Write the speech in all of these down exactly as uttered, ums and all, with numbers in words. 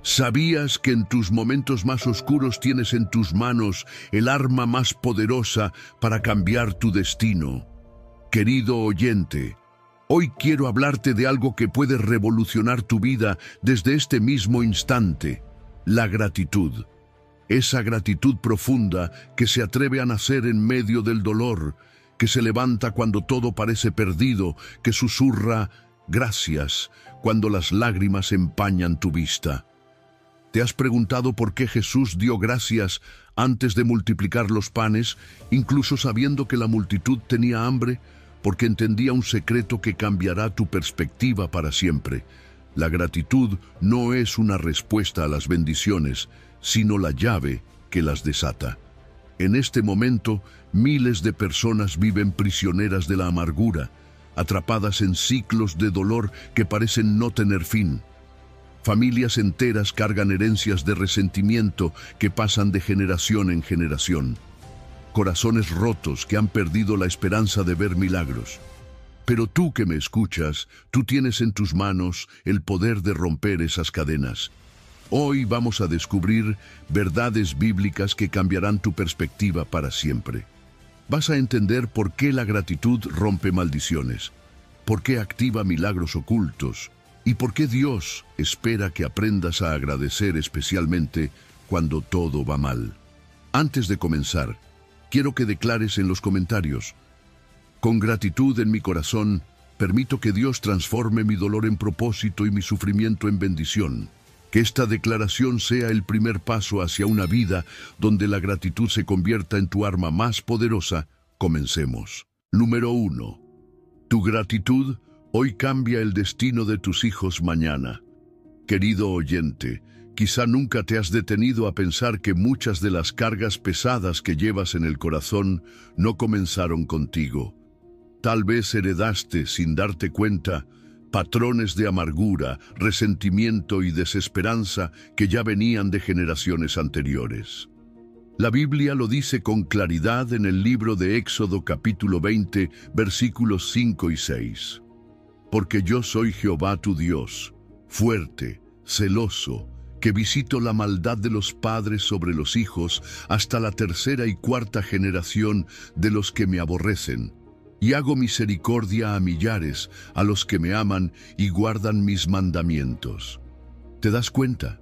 ¿Sabías que en tus momentos más oscuros tienes en tus manos el arma más poderosa para cambiar tu destino? Querido oyente, hoy quiero hablarte de algo que puede revolucionar tu vida desde este mismo instante: la gratitud. Esa gratitud profunda que se atreve a nacer en medio del dolor, que se levanta cuando todo parece perdido, que susurra gracias cuando las lágrimas empañan tu vista. ¿Te has preguntado por qué Jesús dio gracias antes de multiplicar los panes, incluso sabiendo que la multitud tenía hambre? Porque entendía un secreto que cambiará tu perspectiva para siempre. La gratitud no es una respuesta a las bendiciones, sino la llave que las desata. En este momento, miles de personas viven prisioneras de la amargura, atrapadas en ciclos de dolor que parecen no tener fin. Familias enteras cargan herencias de resentimiento que pasan de generación en generación. Corazones rotos que han perdido la esperanza de ver milagros. Pero tú que me escuchas, tú tienes en tus manos el poder de romper esas cadenas. Hoy vamos a descubrir verdades bíblicas que cambiarán tu perspectiva para siempre. Vas a entender por qué la gratitud rompe maldiciones, por qué activa milagros ocultos, y por qué Dios espera que aprendas a agradecer especialmente cuando todo va mal. Antes de comenzar, quiero que declares en los comentarios: con gratitud en mi corazón, permito que Dios transforme mi dolor en propósito y mi sufrimiento en bendición. Que esta declaración sea el primer paso hacia una vida donde la gratitud se convierta en tu arma más poderosa. Comencemos. Número uno. Tu gratitud hoy cambia el destino de tus hijos mañana. Querido oyente, quizá nunca te has detenido a pensar que muchas de las cargas pesadas que llevas en el corazón no comenzaron contigo. Tal vez heredaste, sin darte cuenta, patrones de amargura, resentimiento y desesperanza que ya venían de generaciones anteriores. La Biblia lo dice con claridad en el libro de Éxodo capítulo veinte, versículos cinco y seis. Porque yo soy Jehová tu Dios, fuerte, celoso, que visito la maldad de los padres sobre los hijos hasta la tercera y cuarta generación de los que me aborrecen, y hago misericordia a millares, a los que me aman y guardan mis mandamientos. ¿Te das cuenta?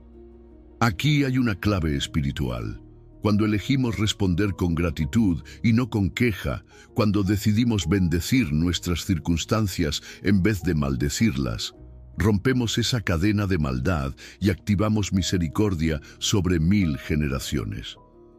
Aquí hay una clave espiritual. Cuando elegimos responder con gratitud y no con queja, cuando decidimos bendecir nuestras circunstancias en vez de maldecirlas, rompemos esa cadena de maldad y activamos misericordia sobre mil generaciones.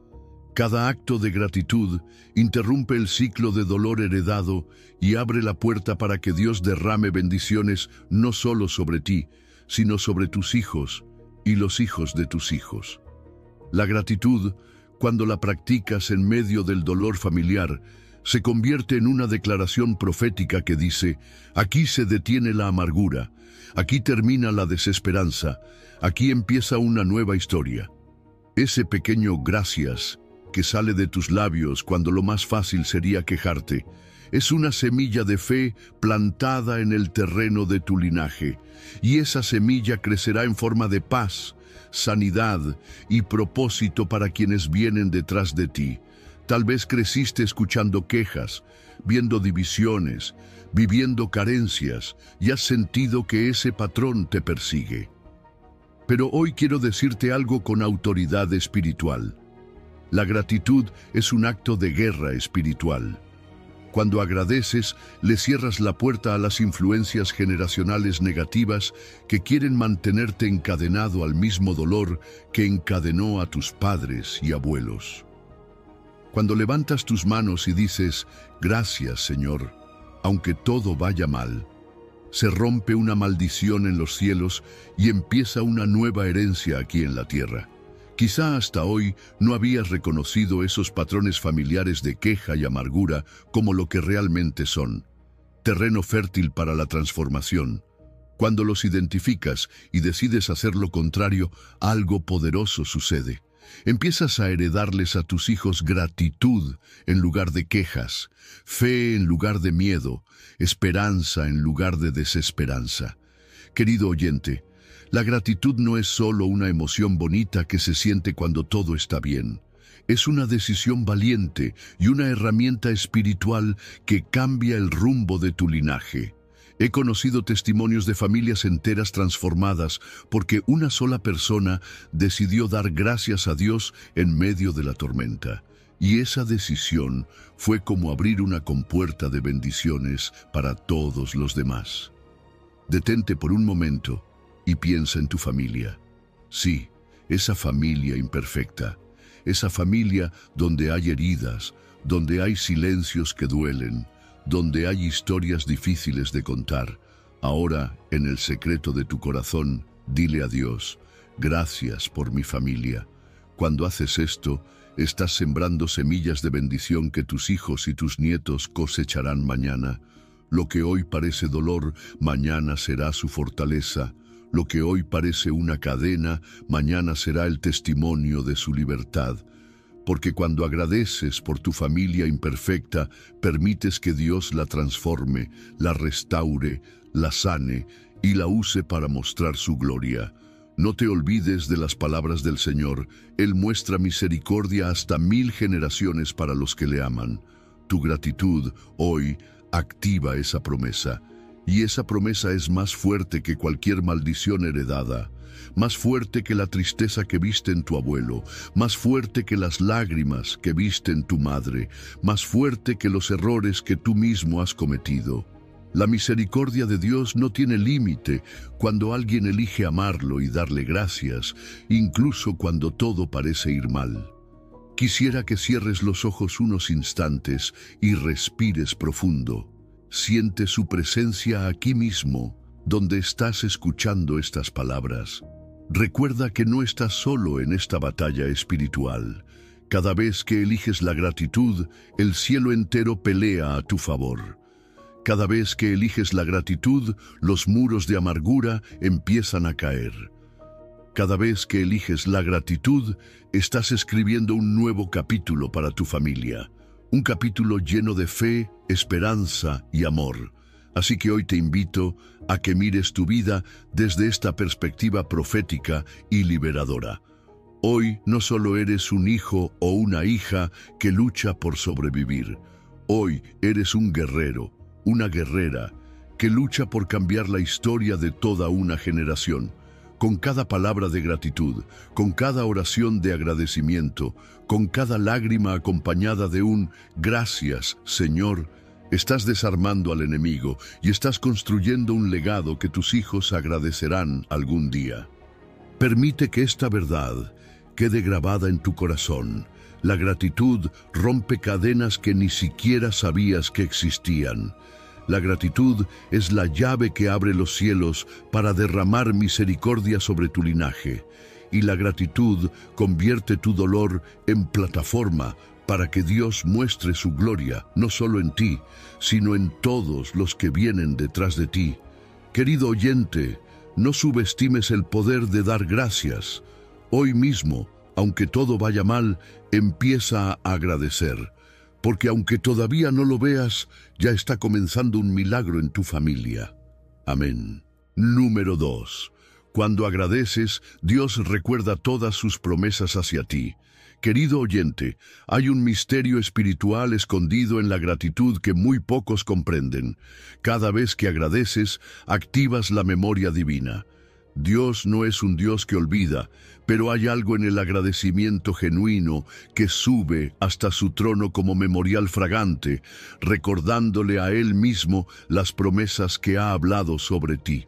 Cada acto de gratitud interrumpe el ciclo de dolor heredado y abre la puerta para que Dios derrame bendiciones no solo sobre ti, sino sobre tus hijos y los hijos de tus hijos. La gratitud, cuando la practicas en medio del dolor familiar, se convierte en una declaración profética que dice: aquí se detiene la amargura, aquí termina la desesperanza, aquí empieza una nueva historia. Ese pequeño gracias que sale de tus labios cuando lo más fácil sería quejarte, es una semilla de fe plantada en el terreno de tu linaje, y esa semilla crecerá en forma de paz, sanidad y propósito para quienes vienen detrás de ti. Tal vez creciste escuchando quejas, viendo divisiones, viviendo carencias, y has sentido que ese patrón te persigue. Pero hoy quiero decirte algo con autoridad espiritual. La gratitud es un acto de guerra espiritual. Cuando agradeces, le cierras la puerta a las influencias generacionales negativas que quieren mantenerte encadenado al mismo dolor que encadenó a tus padres y abuelos. Cuando levantas tus manos y dices: gracias, Señor, aunque todo vaya mal, se rompe una maldición en los cielos y empieza una nueva herencia aquí en la tierra. Quizá hasta hoy no habías reconocido esos patrones familiares de queja y amargura como lo que realmente son: terreno fértil para la transformación. Cuando los identificas y decides hacer lo contrario, algo poderoso sucede. Empiezas a heredarles a tus hijos gratitud en lugar de quejas, fe en lugar de miedo, esperanza en lugar de desesperanza. Querido oyente, La gratitud no es solo una emoción bonita que se siente cuando todo está bien. Es una decisión valiente y una herramienta espiritual que cambia el rumbo de tu linaje. He conocido testimonios de familias enteras transformadas porque una sola persona decidió dar gracias a Dios en medio de la tormenta. Y esa decisión fue como abrir una compuerta de bendiciones para todos los demás. Detente por un momento y piensa en tu familia. Sí, esa familia imperfecta, esa familia donde hay heridas, donde hay silencios que duelen, donde hay historias difíciles de contar. Ahora, en el secreto de tu corazón, dile a Dios, gracias por mi familia. Cuando haces esto, estás sembrando semillas de bendición que tus hijos y tus nietos cosecharán mañana. Lo que hoy parece dolor, mañana será su fortaleza. Lo que hoy parece una cadena, mañana será el testimonio de su libertad. Porque cuando agradeces por tu familia imperfecta, permites que Dios la transforme, la restaure, la sane y la use para mostrar su gloria. No te olvides de las palabras del Señor. Él muestra misericordia hasta mil generaciones para los que le aman. Tu gratitud hoy activa esa promesa. Y esa promesa es más fuerte que cualquier maldición heredada, más fuerte que la tristeza que viste en tu abuelo, más fuerte que las lágrimas que viste en tu madre, más fuerte que los errores que tú mismo has cometido. La misericordia de Dios no tiene límite cuando alguien elige amarlo y darle gracias, incluso cuando todo parece ir mal. Quisiera que cierres los ojos unos instantes y respires profundo. Siente su presencia aquí mismo, donde estás escuchando estas palabras. Recuerda que no estás solo en esta batalla espiritual. Cada vez que eliges la gratitud, el cielo entero pelea a tu favor. Cada vez que eliges la gratitud, los muros de amargura empiezan a caer. Cada vez que eliges la gratitud, estás escribiendo un nuevo capítulo para tu familia. Un capítulo lleno de fe, esperanza y amor. Así que hoy te invito a que mires tu vida desde esta perspectiva profética y liberadora. Hoy no solo eres un hijo o una hija que lucha por sobrevivir. Hoy eres un guerrero, una guerrera, que lucha por cambiar la historia de toda una generación. Con cada palabra de gratitud, con cada oración de agradecimiento, con cada lágrima acompañada de un «Gracias, Señor», estás desarmando al enemigo y estás construyendo un legado que tus hijos agradecerán algún día. Permite que esta verdad quede grabada en tu corazón. La gratitud rompe cadenas que ni siquiera sabías que existían. La gratitud es la llave que abre los cielos para derramar misericordia sobre tu linaje. Y la gratitud convierte tu dolor en plataforma para que Dios muestre su gloria, no solo en ti, sino en todos los que vienen detrás de ti. Querido oyente, no subestimes el poder de dar gracias. Hoy mismo, aunque todo vaya mal, empieza a agradecer. Porque aunque todavía no lo veas, ya está comenzando un milagro en tu familia. Amén. Número dos. Cuando agradeces, Dios recuerda todas sus promesas hacia ti. Querido oyente, hay un misterio espiritual escondido en la gratitud que muy pocos comprenden. Cada vez que agradeces, activas la memoria divina. Dios no es un Dios que olvida, pero hay algo en el agradecimiento genuino que sube hasta su trono como memorial fragante, recordándole a Él mismo las promesas que ha hablado sobre ti.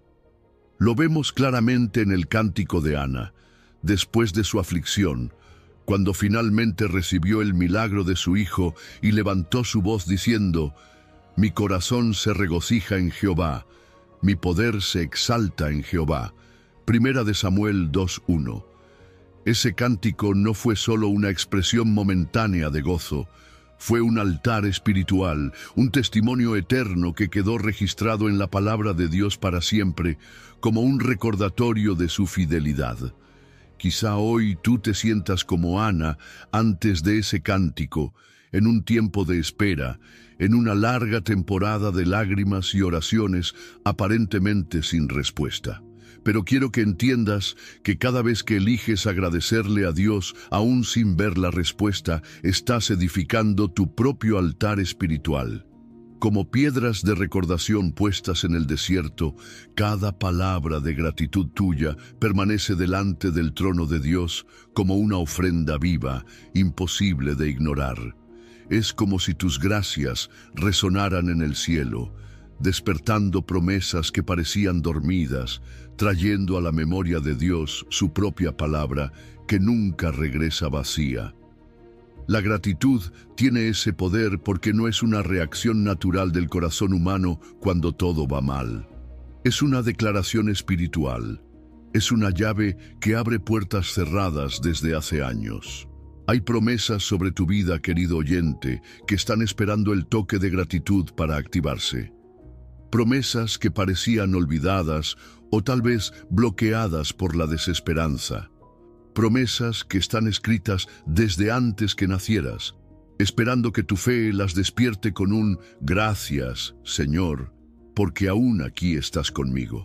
Lo vemos claramente en el cántico de Ana, después de su aflicción, cuando finalmente recibió el milagro de su hijo y levantó su voz diciendo: «Mi corazón se regocija en Jehová, mi poder se exalta en Jehová». Primera de Samuel dos uno. Ese cántico no fue solo una expresión momentánea de gozo, fue un altar espiritual, un testimonio eterno que quedó registrado en la palabra de Dios para siempre, como un recordatorio de su fidelidad. Quizá hoy tú te sientas como Ana antes de ese cántico, en un tiempo de espera, en una larga temporada de lágrimas y oraciones aparentemente sin respuesta. pero quiero que entiendas que cada vez que eliges agradecerle a Dios, aún sin ver la respuesta, estás edificando tu propio altar espiritual. Como piedras de recordación puestas en el desierto, cada palabra de gratitud tuya permanece delante del trono de Dios como una ofrenda viva, imposible de ignorar. Es como si tus gracias resonaran en el cielo, despertando promesas que parecían dormidas, trayendo a la memoria de Dios su propia palabra que nunca regresa vacía. La gratitud tiene ese poder porque no es una reacción natural del corazón humano cuando todo va mal. Es una declaración espiritual. Es una llave que abre puertas cerradas desde hace años. Hay promesas sobre tu vida, querido oyente, que están esperando el toque de gratitud para activarse. Promesas que parecían olvidadas o tal vez bloqueadas por la desesperanza. Promesas que están escritas desde antes que nacieras, esperando que tu fe las despierte con un gracias, Señor, porque aún aquí estás conmigo.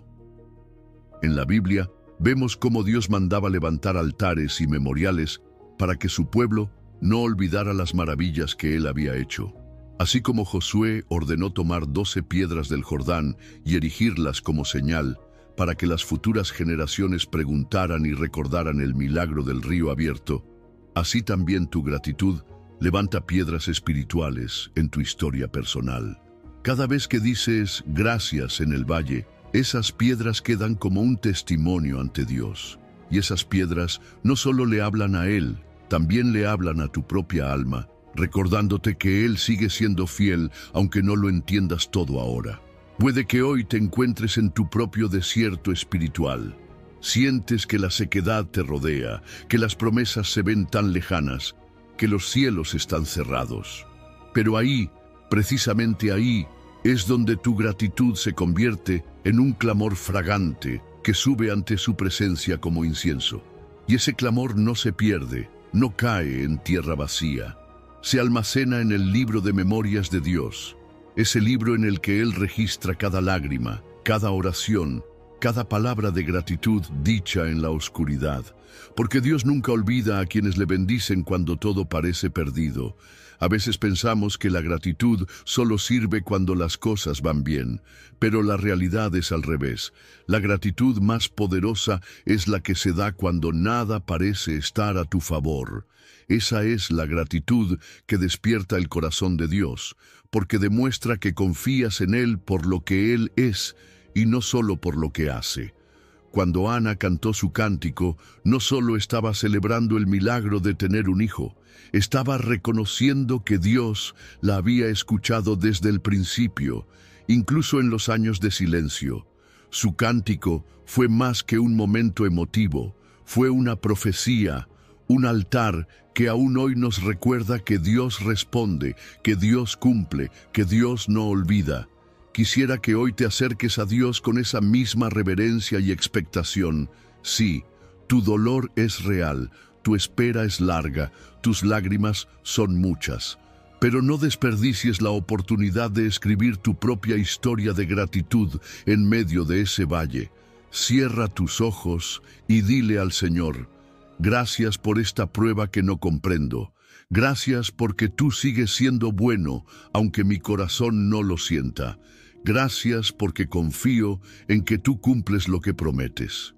En la Biblia vemos cómo Dios mandaba levantar altares y memoriales para que su pueblo no olvidara las maravillas que él había hecho. Así como Josué ordenó tomar doce piedras del Jordán y erigirlas como señal, para que las futuras generaciones preguntaran y recordaran el milagro del río abierto, así también tu gratitud levanta piedras espirituales en tu historia personal. Cada vez que dices gracias en el valle, esas piedras quedan como un testimonio ante Dios. Y esas piedras no solo le hablan a Él, también le hablan a tu propia alma, recordándote que Él sigue siendo fiel aunque no lo entiendas todo ahora. Puede que hoy te encuentres en tu propio desierto espiritual. Sientes que la sequedad te rodea, que las promesas se ven tan lejanas, que los cielos están cerrados. Pero ahí, precisamente ahí, es donde tu gratitud se convierte en un clamor fragante que sube ante su presencia como incienso. Y ese clamor no se pierde, no cae en tierra vacía. Se almacena en el libro de memorias de Dios. Ese libro en el que Él registra cada lágrima, cada oración, cada palabra de gratitud dicha en la oscuridad. Porque Dios nunca olvida a quienes le bendicen cuando todo parece perdido. A veces pensamos que la gratitud solo sirve cuando las cosas van bien, pero la realidad es al revés. La gratitud más poderosa es la que se da cuando nada parece estar a tu favor. Esa es la gratitud que despierta el corazón de Dios, porque demuestra que confías en Él por lo que Él es y no solo por lo que hace. Cuando Ana cantó su cántico, no solo estaba celebrando el milagro de tener un hijo, estaba reconociendo que Dios la había escuchado desde el principio, incluso en los años de silencio. Su cántico fue más que un momento emotivo, fue una profecía, un altar que aún hoy nos recuerda que Dios responde, que Dios cumple, que Dios no olvida. Quisiera que hoy te acerques a Dios con esa misma reverencia y expectación. Sí, tu dolor es real, tu espera es larga, tus lágrimas son muchas. Pero no desperdicies la oportunidad de escribir tu propia historia de gratitud en medio de ese valle. Cierra tus ojos y dile al Señor: gracias por esta prueba que no comprendo. Gracias porque tú sigues siendo bueno, aunque mi corazón no lo sienta. Gracias porque confío en que tú cumples lo que prometes.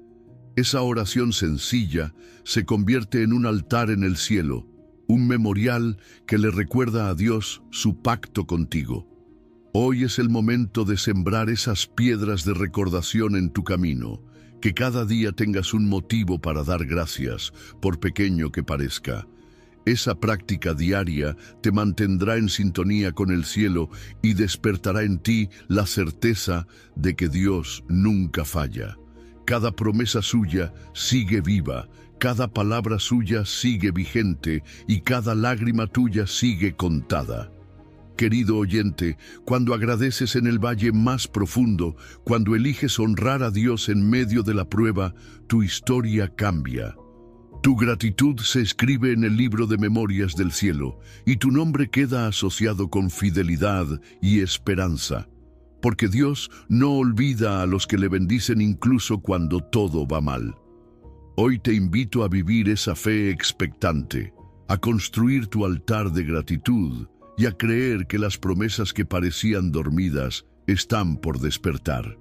Esa oración sencilla se convierte en un altar en el cielo, un memorial que le recuerda a Dios su pacto contigo. Hoy es el momento de sembrar esas piedras de recordación en tu camino, que cada día tengas un motivo para dar gracias, por pequeño que parezca. Esa práctica diaria te mantendrá en sintonía con el cielo y despertará en ti la certeza de que Dios nunca falla. Cada promesa suya sigue viva, cada palabra suya sigue vigente y cada lágrima tuya sigue contada. Querido oyente, cuando agradeces en el valle más profundo, cuando eliges honrar a Dios en medio de la prueba, tu historia cambia. Tu gratitud se escribe en el libro de memorias del cielo, y tu nombre queda asociado con fidelidad y esperanza. porque Dios no olvida a los que le bendicen incluso cuando todo va mal. Hoy te invito a vivir esa fe expectante, a construir tu altar de gratitud y a creer que las promesas que parecían dormidas están por despertar.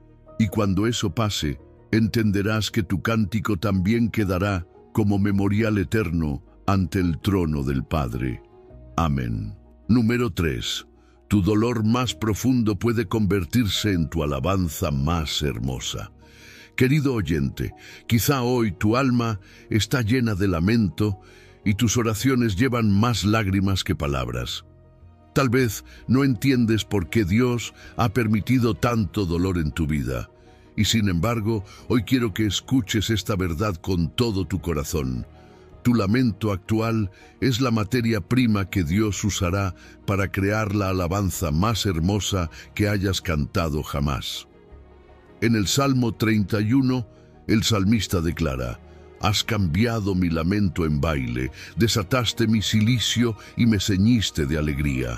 Y cuando eso pase, entenderás que tu cántico también quedará como memorial eterno ante el trono del Padre. Amén. Número tres. Tu dolor más profundo puede convertirse en tu alabanza más hermosa. Querido oyente, quizá hoy tu alma está llena de lamento y tus oraciones llevan más lágrimas que palabras. Tal vez no entiendes por qué Dios ha permitido tanto dolor en tu vida. Y sin embargo, hoy quiero que escuches esta verdad con todo tu corazón. Tu lamento actual es la materia prima que Dios usará para crear la alabanza más hermosa que hayas cantado jamás. En el Salmo treinta y uno, el salmista declara: «Has cambiado mi lamento en baile, desataste mi cilicio y me ceñiste de alegría».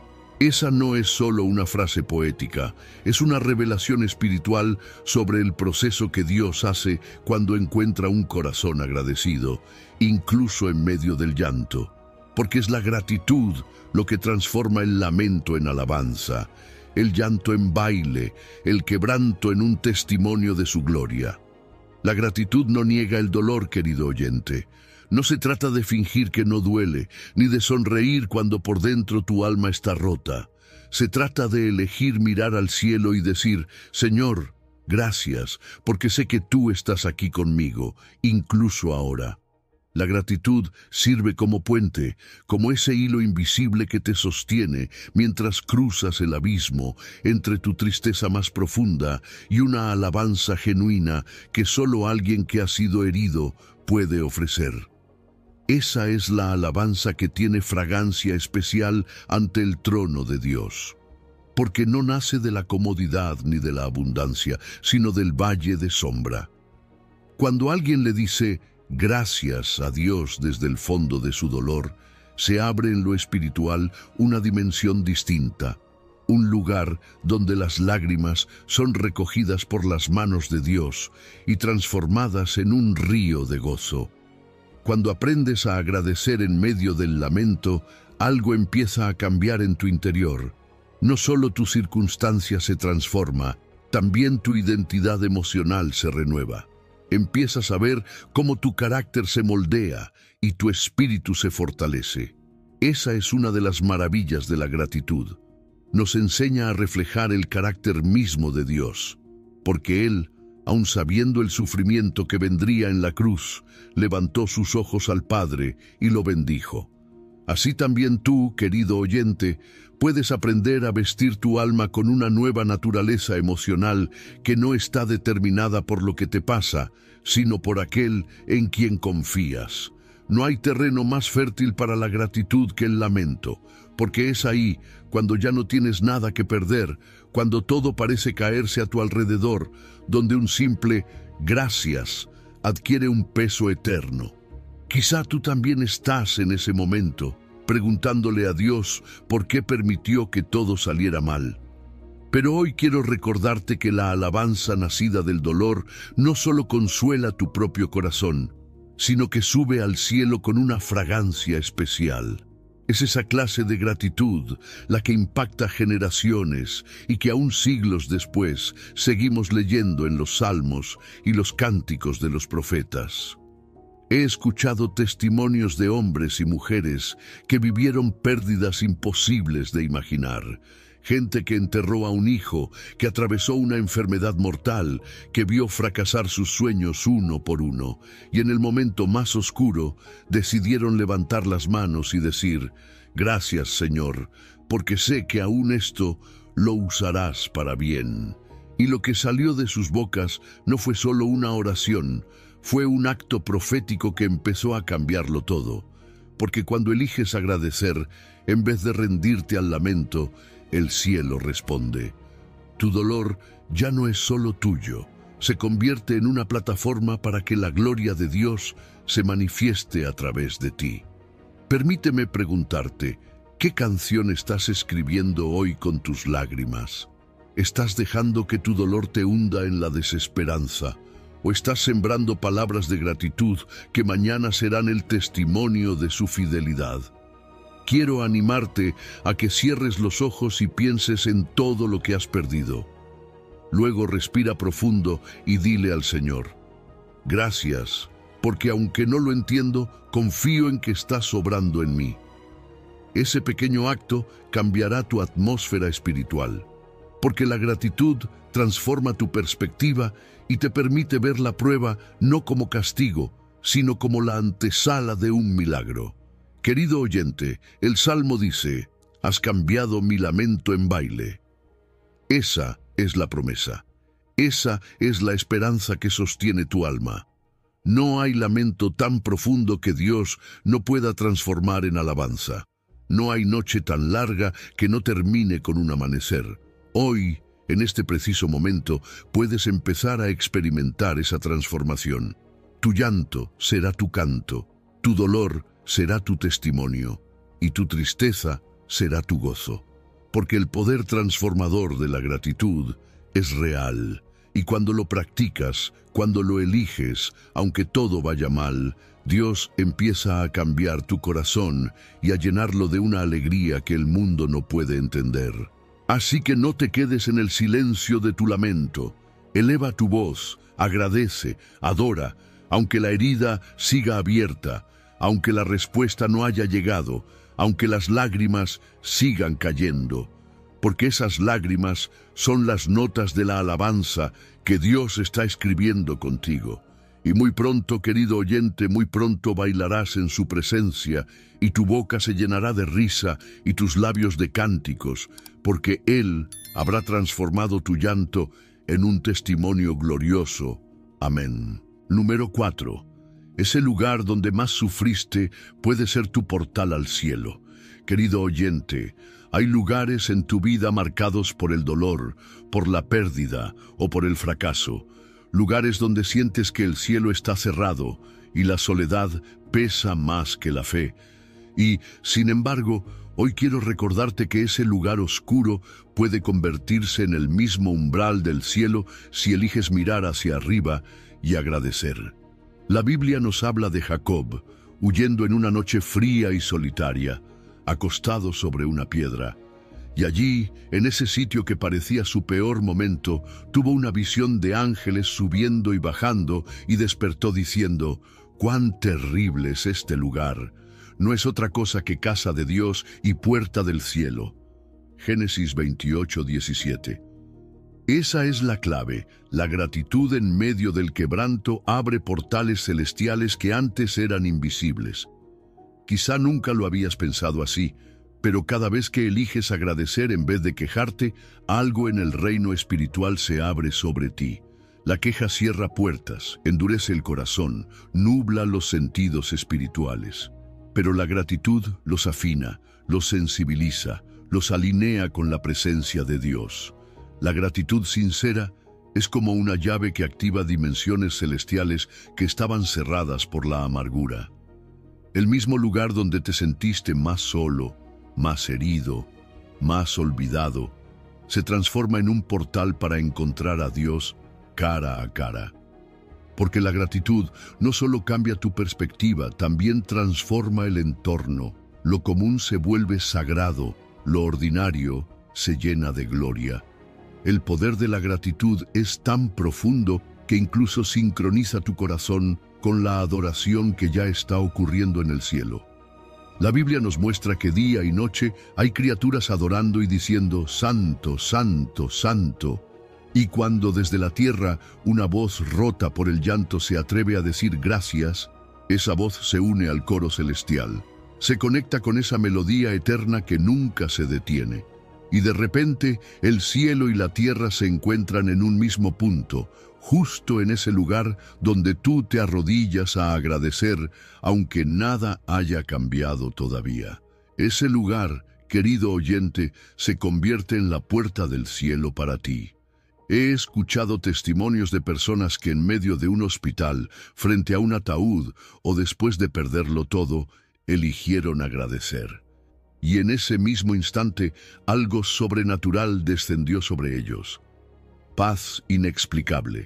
Esa no es solo una frase poética, es una revelación espiritual sobre el proceso que Dios hace cuando encuentra un corazón agradecido, incluso en medio del llanto, porque es la gratitud lo que transforma el lamento en alabanza, el llanto en baile, el quebranto en un testimonio de su gloria. La gratitud no niega el dolor, querido oyente. No se trata de fingir que no duele, ni de sonreír cuando por dentro tu alma está rota. Se trata de elegir mirar al cielo y decir: «Señor, gracias, porque sé que tú estás aquí conmigo, incluso ahora». La gratitud sirve como puente, como ese hilo invisible que te sostiene mientras cruzas el abismo entre tu tristeza más profunda y una alabanza genuina que solo alguien que ha sido herido puede ofrecer. Esa es la alabanza que tiene fragancia especial ante el trono de Dios, porque no nace de la comodidad ni de la abundancia, sino del valle de sombra. Cuando alguien le dice gracias a Dios desde el fondo de su dolor, se abre en lo espiritual una dimensión distinta, un lugar donde las lágrimas son recogidas por las manos de Dios y transformadas en un río de gozo. Cuando aprendes a agradecer en medio del lamento, algo empieza a cambiar en tu interior. No solo tu circunstancia se transforma, también tu identidad emocional se renueva. Empiezas a ver cómo tu carácter se moldea y tu espíritu se fortalece. Esa es una de las maravillas de la gratitud. Nos enseña a reflejar el carácter mismo de Dios, porque Él, aun sabiendo el sufrimiento que vendría en la cruz, levantó sus ojos al Padre y lo bendijo. Así también tú, querido oyente, puedes aprender a vestir tu alma con una nueva naturaleza emocional que no está determinada por lo que te pasa, sino por aquel en quien confías. No hay terreno más fértil para la gratitud que el lamento, porque es ahí, cuando ya no tienes nada que perder, cuando todo parece caerse a tu alrededor, donde un simple gracias adquiere un peso eterno. Quizá tú también estás en ese momento, preguntándole a Dios por qué permitió que todo saliera mal. Pero hoy quiero recordarte que la alabanza nacida del dolor no solo consuela tu propio corazón, sino que sube al cielo con una fragancia especial. Es esa clase de gratitud la que impacta generaciones y que aún siglos después seguimos leyendo en los salmos y los cánticos de los profetas. He escuchado testimonios de hombres y mujeres que vivieron pérdidas imposibles de imaginar. Gente que enterró a un hijo, que atravesó una enfermedad mortal, que vio fracasar sus sueños uno por uno, y en el momento más oscuro decidieron levantar las manos y decir: «Gracias, Señor, porque sé que aún esto lo usarás para bien». Y lo que salió de sus bocas no fue solo una oración, fue un acto profético que empezó a cambiarlo todo. Porque cuando eliges agradecer, en vez de rendirte al lamento, el cielo responde. Tu dolor ya no es solo tuyo, se convierte en una plataforma para que la gloria de Dios se manifieste a través de ti. Permíteme preguntarte, ¿qué canción estás escribiendo hoy con tus lágrimas? ¿Estás dejando que tu dolor te hunda en la desesperanza? ¿O estás sembrando palabras de gratitud que mañana serán el testimonio de su fidelidad? Quiero animarte a que cierres los ojos y pienses en todo lo que has perdido. Luego respira profundo y dile al Señor: gracias, porque aunque no lo entiendo, confío en que estás obrando en mí. Ese pequeño acto cambiará tu atmósfera espiritual, porque la gratitud transforma tu perspectiva y te permite ver la prueba no como castigo, sino como la antesala de un milagro. Querido oyente, el Salmo dice: has cambiado mi lamento en baile. Esa es la promesa. Esa es la esperanza que sostiene tu alma. No hay lamento tan profundo que Dios no pueda transformar en alabanza. No hay noche tan larga que no termine con un amanecer. Hoy, en este preciso momento, puedes empezar a experimentar esa transformación. Tu llanto será tu canto, tu dolor será tu testimonio, y tu tristeza será tu gozo. Porque el poder transformador de la gratitud es real, y cuando lo practicas, cuando lo eliges, aunque todo vaya mal, Dios empieza a cambiar tu corazón y a llenarlo de una alegría que el mundo no puede entender. Así que no te quedes en el silencio de tu lamento. Eleva tu voz, agradece, adora, aunque la herida siga abierta, aunque la respuesta no haya llegado, aunque las lágrimas sigan cayendo, porque esas lágrimas son las notas de la alabanza que Dios está escribiendo contigo. Y muy pronto, querido oyente, muy pronto bailarás en su presencia, y tu boca se llenará de risa y tus labios de cánticos, porque Él habrá transformado tu llanto en un testimonio glorioso. Amén. Número cuatro. Ese lugar donde más sufriste puede ser tu portal al cielo. Querido oyente, hay lugares en tu vida marcados por el dolor, por la pérdida o por el fracaso. Lugares donde sientes que el cielo está cerrado y la soledad pesa más que la fe. Y, sin embargo, hoy quiero recordarte que ese lugar oscuro puede convertirse en el mismo umbral del cielo si eliges mirar hacia arriba y agradecer. La Biblia nos habla de Jacob, huyendo en una noche fría y solitaria, acostado sobre una piedra. Y allí, en ese sitio que parecía su peor momento, tuvo una visión de ángeles subiendo y bajando y despertó diciendo: «¡Cuán terrible es este lugar! No es otra cosa que casa de Dios y puerta del cielo». Génesis veintiocho, diecisiete. Esa es la clave. La gratitud en medio del quebranto abre portales celestiales que antes eran invisibles. Quizá nunca lo habías pensado así, pero cada vez que eliges agradecer en vez de quejarte, algo en el reino espiritual se abre sobre ti. La queja cierra puertas, endurece el corazón, nubla los sentidos espirituales. Pero la gratitud los afina, los sensibiliza, los alinea con la presencia de Dios. La gratitud sincera es como una llave que activa dimensiones celestiales que estaban cerradas por la amargura. El mismo lugar donde te sentiste más solo, más herido, más olvidado, se transforma en un portal para encontrar a Dios cara a cara. Porque la gratitud no solo cambia tu perspectiva, también transforma el entorno. Lo común se vuelve sagrado, lo ordinario se llena de gloria. El poder de la gratitud es tan profundo que incluso sincroniza tu corazón con la adoración que ya está ocurriendo en el cielo. La Biblia nos muestra que día y noche hay criaturas adorando y diciendo: «Santo, santo, santo». Y cuando desde la tierra una voz rota por el llanto se atreve a decir gracias, esa voz se une al coro celestial. Se conecta con esa melodía eterna que nunca se detiene. Y de repente el cielo y la tierra se encuentran en un mismo punto, justo en ese lugar donde tú te arrodillas a agradecer, aunque nada haya cambiado todavía. Ese lugar, querido oyente, se convierte en la puerta del cielo para ti. He escuchado testimonios de personas que en medio de un hospital, frente a un ataúd o después de perderlo todo, eligieron agradecer. y en ese mismo instante algo sobrenatural descendió sobre ellos. Paz inexplicable,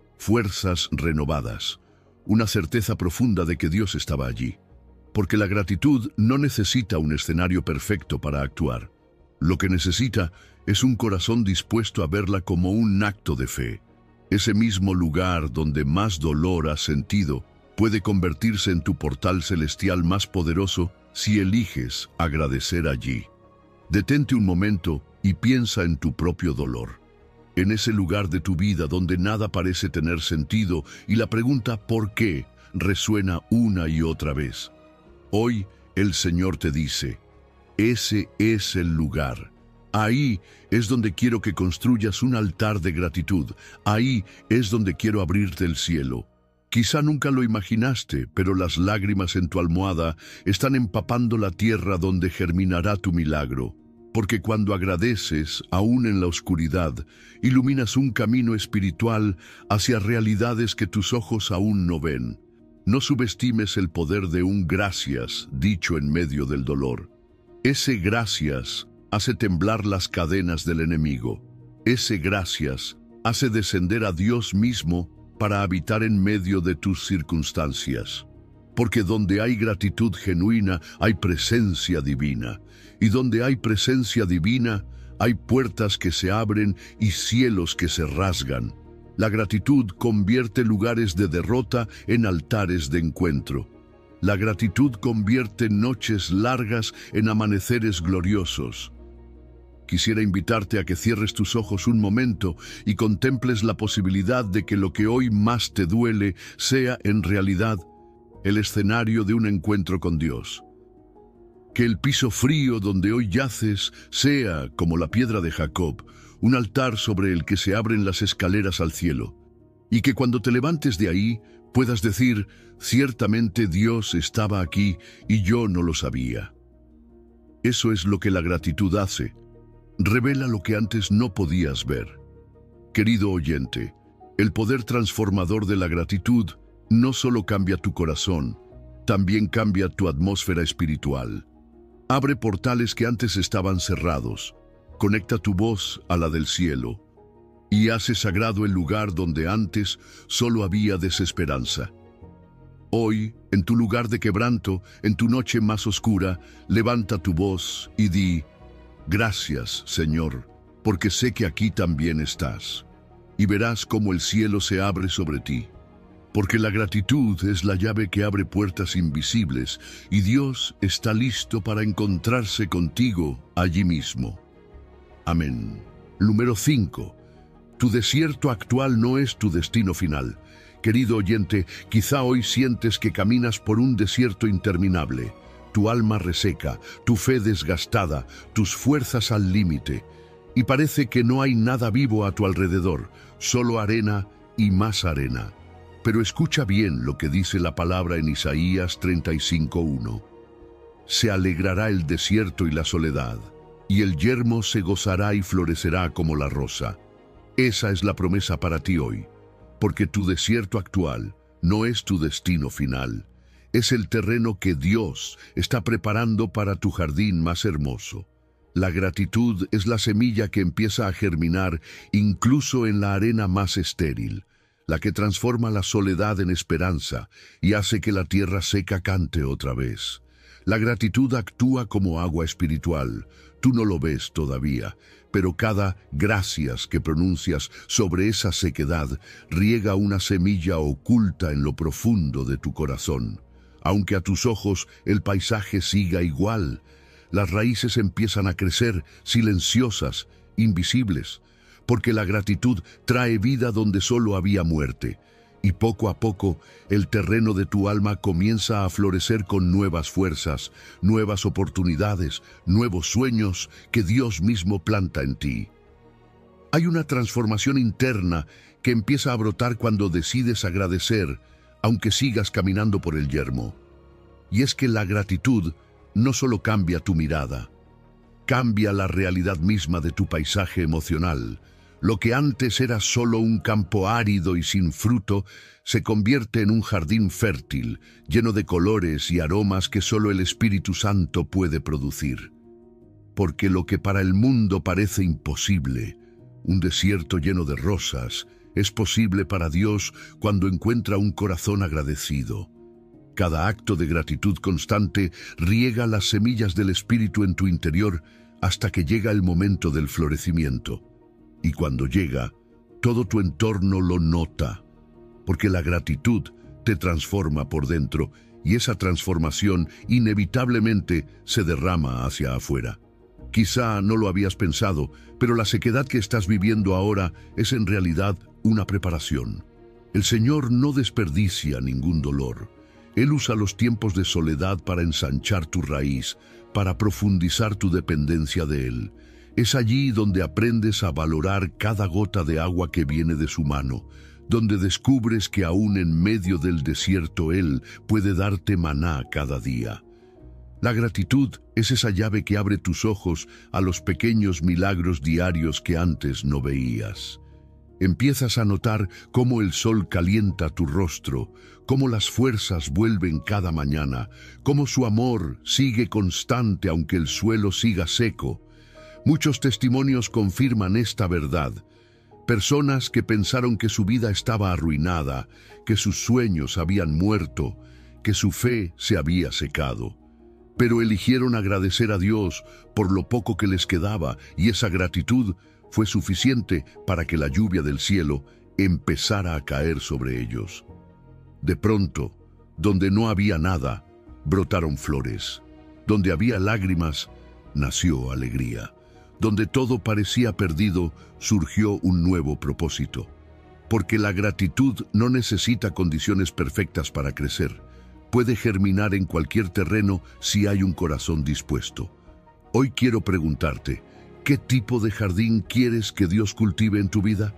fuerzas renovadas, una certeza profunda de que Dios estaba allí. Porque la gratitud no necesita un escenario perfecto para actuar. Lo que necesita es un corazón dispuesto a verla como un acto de fe. Ese mismo lugar donde más dolor has sentido puede convertirse en tu portal celestial más poderoso si eliges agradecer allí. Detente un momento y piensa en tu propio dolor. En ese lugar de tu vida donde nada parece tener sentido y la pregunta ¿por qué? Resuena una y otra vez. Hoy el Señor te dice, ese es el lugar. Ahí es donde quiero que construyas un altar de gratitud. Ahí es donde quiero abrirte el cielo. Quizá nunca lo imaginaste, pero las lágrimas en tu almohada están empapando la tierra donde germinará tu milagro. Porque cuando agradeces, aún en la oscuridad, iluminas un camino espiritual hacia realidades que tus ojos aún no ven. No subestimes el poder de un gracias dicho en medio del dolor. Ese gracias hace temblar las cadenas del enemigo. Ese gracias hace descender a Dios mismo para habitar en medio de tus circunstancias. Porque donde hay gratitud genuina, hay presencia divina. Y donde hay presencia divina, hay puertas que se abren y cielos que se rasgan. La gratitud convierte lugares de derrota en altares de encuentro. La gratitud convierte noches largas en amaneceres gloriosos. Quisiera invitarte a que cierres tus ojos un momento y contemples la posibilidad de que lo que hoy más te duele sea, en realidad, el escenario de un encuentro con Dios. Que el piso frío donde hoy yaces sea, como la piedra de Jacob, un altar sobre el que se abren las escaleras al cielo. Y que cuando te levantes de ahí, puedas decir, ciertamente Dios estaba aquí y yo no lo sabía. Eso es lo que la gratitud hace. Revela lo que antes no podías ver. Querido oyente, el poder transformador de la gratitud no solo cambia tu corazón, también cambia tu atmósfera espiritual. Abre portales que antes estaban cerrados, conecta tu voz a la del cielo y hace sagrado el lugar donde antes solo había desesperanza. Hoy, en tu lugar de quebranto, en tu noche más oscura, levanta tu voz y di, gracias, Señor, porque sé que aquí también estás. Y verás cómo el cielo se abre sobre ti. Porque la gratitud es la llave que abre puertas invisibles y Dios está listo para encontrarse contigo allí mismo. Amén. Número cinco. Tu desierto actual no es tu destino final. Querido oyente, quizá hoy sientes que caminas por un desierto interminable. Tu alma reseca, tu fe desgastada, tus fuerzas al límite. Y parece que no hay nada vivo a tu alrededor, solo arena y más arena. Pero escucha bien lo que dice la palabra en Isaías treinta y cinco uno. Se alegrará el desierto y la soledad, y el yermo se gozará y florecerá como la rosa. Esa es la promesa para ti hoy, porque tu desierto actual no es tu destino final. Es el terreno que Dios está preparando para tu jardín más hermoso. La gratitud es la semilla que empieza a germinar incluso en la arena más estéril, la que transforma la soledad en esperanza y hace que la tierra seca cante otra vez. La gratitud actúa como agua espiritual. Tú no lo ves todavía, pero cada gracias que pronuncias sobre esa sequedad riega una semilla oculta en lo profundo de tu corazón. Aunque a tus ojos el paisaje siga igual, las raíces empiezan a crecer silenciosas, invisibles, porque la gratitud trae vida donde solo había muerte, y poco a poco el terreno de tu alma comienza a florecer con nuevas fuerzas, nuevas oportunidades, nuevos sueños que Dios mismo planta en ti. Hay una transformación interna que empieza a brotar cuando decides agradecer, aunque sigas caminando por el yermo. Y es que la gratitud no solo cambia tu mirada, cambia la realidad misma de tu paisaje emocional. Lo que antes era solo un campo árido y sin fruto, se convierte en un jardín fértil, lleno de colores y aromas que solo el Espíritu Santo puede producir. porque lo que para el mundo parece imposible, un desierto lleno de rosas, es posible para Dios cuando encuentra un corazón agradecido. Cada acto de gratitud constante riega las semillas del Espíritu en tu interior hasta que llega el momento del florecimiento. Y cuando llega, todo tu entorno lo nota, porque la gratitud te transforma por dentro y esa transformación inevitablemente se derrama hacia afuera. Quizá no lo habías pensado, pero la sequedad que estás viviendo ahora es en realidad una preparación. El Señor no desperdicia ningún dolor. Él usa los tiempos de soledad para ensanchar tu raíz, para profundizar tu dependencia de Él. Es allí donde aprendes a valorar cada gota de agua que viene de su mano, donde descubres que aún en medio del desierto Él puede darte maná cada día. La gratitud es esa llave que abre tus ojos a los pequeños milagros diarios que antes no veías. Empiezas a notar cómo el sol calienta tu rostro, cómo las fuerzas vuelven cada mañana, cómo su amor sigue constante aunque el suelo siga seco. Muchos testimonios confirman esta verdad. Personas que pensaron que su vida estaba arruinada, que sus sueños habían muerto, que su fe se había secado. Pero eligieron agradecer a Dios por lo poco que les quedaba, y esa gratitud fue suficiente para que la lluvia del cielo empezara a caer sobre ellos. De pronto, donde no había nada, brotaron flores. Donde había lágrimas, nació alegría. Donde todo parecía perdido, surgió un nuevo propósito. Porque la gratitud no necesita condiciones perfectas para crecer. Puede germinar en cualquier terreno si hay un corazón dispuesto. Hoy quiero preguntarte, ¿qué tipo de jardín quieres que Dios cultive en tu vida?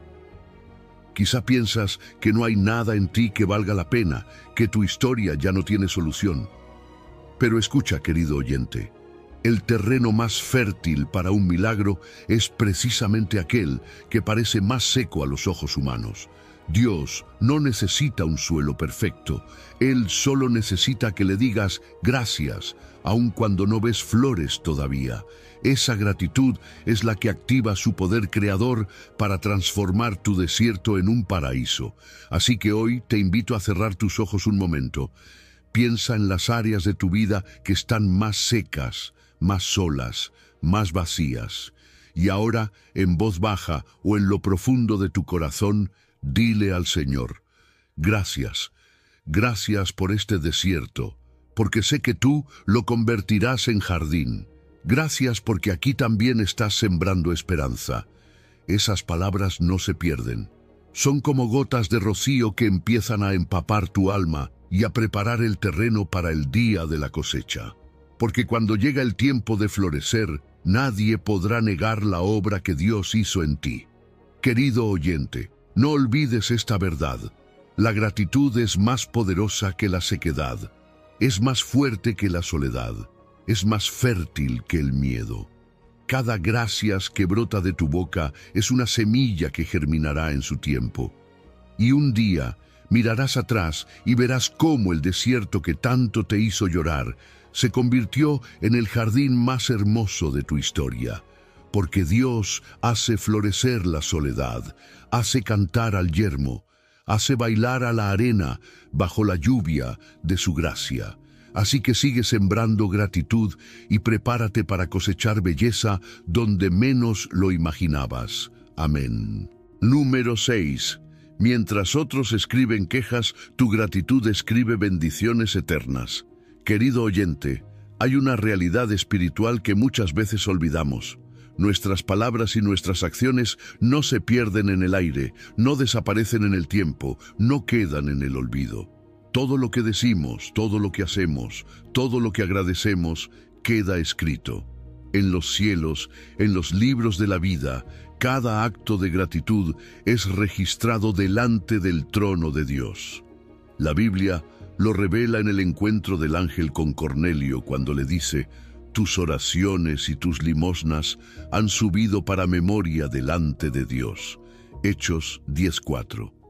Quizá piensas que no hay nada en ti que valga la pena, que tu historia ya no tiene solución. Pero escucha, querido oyente, el terreno más fértil para un milagro es precisamente aquel que parece más seco a los ojos humanos. Dios no necesita un suelo perfecto. Él solo necesita que le digas gracias, aun cuando no ves flores todavía. Esa gratitud es la que activa su poder creador para transformar tu desierto en un paraíso. Así que hoy te invito a cerrar tus ojos un momento. Piensa en las áreas de tu vida que están más secas, más solas, más vacías. Y ahora, en voz baja o en lo profundo de tu corazón, dile al Señor, gracias, gracias por este desierto, porque sé que tú lo convertirás en jardín. Gracias porque aquí también estás sembrando esperanza. Esas palabras no se pierden. Son como gotas de rocío que empiezan a empapar tu alma y a preparar el terreno para el día de la cosecha. Porque cuando llega el tiempo de florecer, nadie podrá negar la obra que Dios hizo en ti. Querido oyente, no olvides esta verdad. La gratitud es más poderosa que la sequedad, es más fuerte que la soledad, es más fértil que el miedo. Cada gracias que brota de tu boca es una semilla que germinará en su tiempo. Y un día mirarás atrás y verás cómo el desierto que tanto te hizo llorar se convirtió en el jardín más hermoso de tu historia. Porque Dios hace florecer la soledad, hace cantar al yermo, hace bailar a la arena bajo la lluvia de su gracia. Así que sigue sembrando gratitud y prepárate para cosechar belleza donde menos lo imaginabas. Amén. Número seis. Mientras otros escriben quejas, tu gratitud escribe bendiciones eternas. Querido oyente, hay una realidad espiritual que muchas veces olvidamos. Nuestras palabras y nuestras acciones no se pierden en el aire, no desaparecen en el tiempo, no quedan en el olvido. Todo lo que decimos, todo lo que hacemos, todo lo que agradecemos, queda escrito. En los cielos, en los libros de la vida, cada acto de gratitud es registrado delante del trono de Dios. La Biblia lo revela en el encuentro del ángel con Cornelio cuando le dice: tus oraciones y tus limosnas han subido para memoria delante de Dios. Hechos diez cuatro.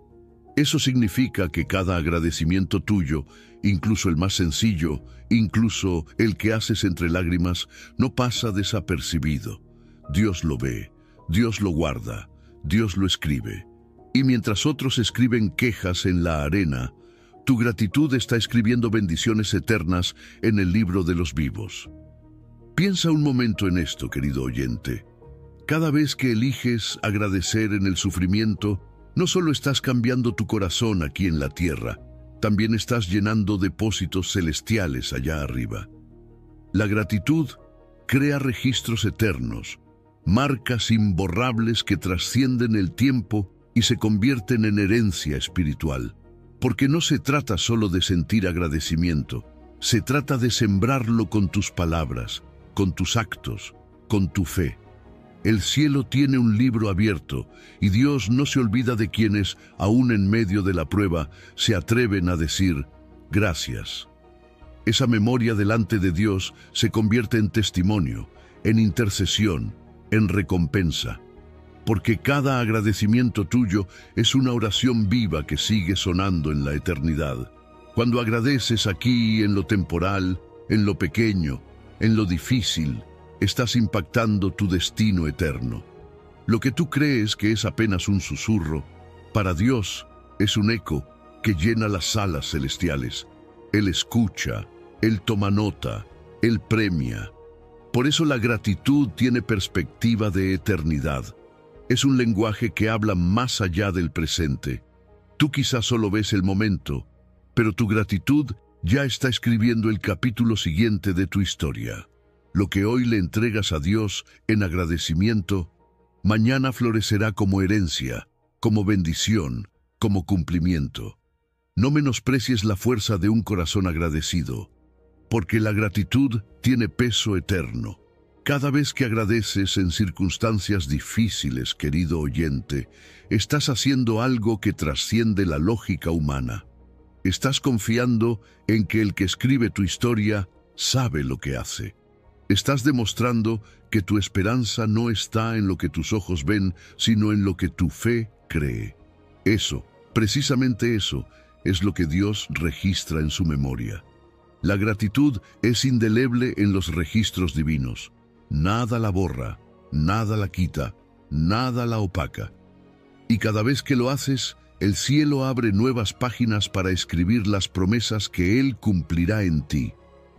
Eso significa que cada agradecimiento tuyo, incluso el más sencillo, incluso el que haces entre lágrimas, no pasa desapercibido. Dios lo ve, Dios lo guarda, Dios lo escribe. Y mientras otros escriben quejas en la arena, tu gratitud está escribiendo bendiciones eternas en el libro de los vivos. Piensa un momento en esto, querido oyente. Cada vez que eliges agradecer en el sufrimiento, no solo estás cambiando tu corazón aquí en la tierra, también estás llenando depósitos celestiales allá arriba. La gratitud crea registros eternos, marcas imborrables que trascienden el tiempo y se convierten en herencia espiritual. Porque no se trata solo de sentir agradecimiento, se trata de sembrarlo con tus palabras, con tus actos, con tu fe. El cielo tiene un libro abierto y Dios no se olvida de quienes, aún en medio de la prueba, se atreven a decir gracias. Esa memoria delante de Dios se convierte en testimonio, en intercesión, en recompensa. Porque cada agradecimiento tuyo es una oración viva que sigue sonando en la eternidad. Cuando agradeces aquí en lo temporal, en lo pequeño, en lo difícil, estás impactando tu destino eterno. Lo que tú crees que es apenas un susurro, para Dios es un eco que llena las salas celestiales. Él escucha, Él toma nota, Él premia. Por eso la gratitud tiene perspectiva de eternidad. Es un lenguaje que habla más allá del presente. Tú quizás solo ves el momento, pero tu gratitud ya está escribiendo el capítulo siguiente de tu historia. Lo que hoy le entregas a Dios en agradecimiento, mañana florecerá como herencia, como bendición, como cumplimiento. No menosprecies la fuerza de un corazón agradecido, porque la gratitud tiene peso eterno. Cada vez que agradeces en circunstancias difíciles, querido oyente, estás haciendo algo que trasciende la lógica humana. Estás confiando en que el que escribe tu historia sabe lo que hace. Estás demostrando que tu esperanza no está en lo que tus ojos ven, sino en lo que tu fe cree. Eso, precisamente eso, es lo que Dios registra en su memoria. La gratitud es indeleble en los registros divinos. Nada la borra, nada la quita, nada la opaca. Y cada vez que lo haces, el cielo abre nuevas páginas para escribir las promesas que Él cumplirá en ti.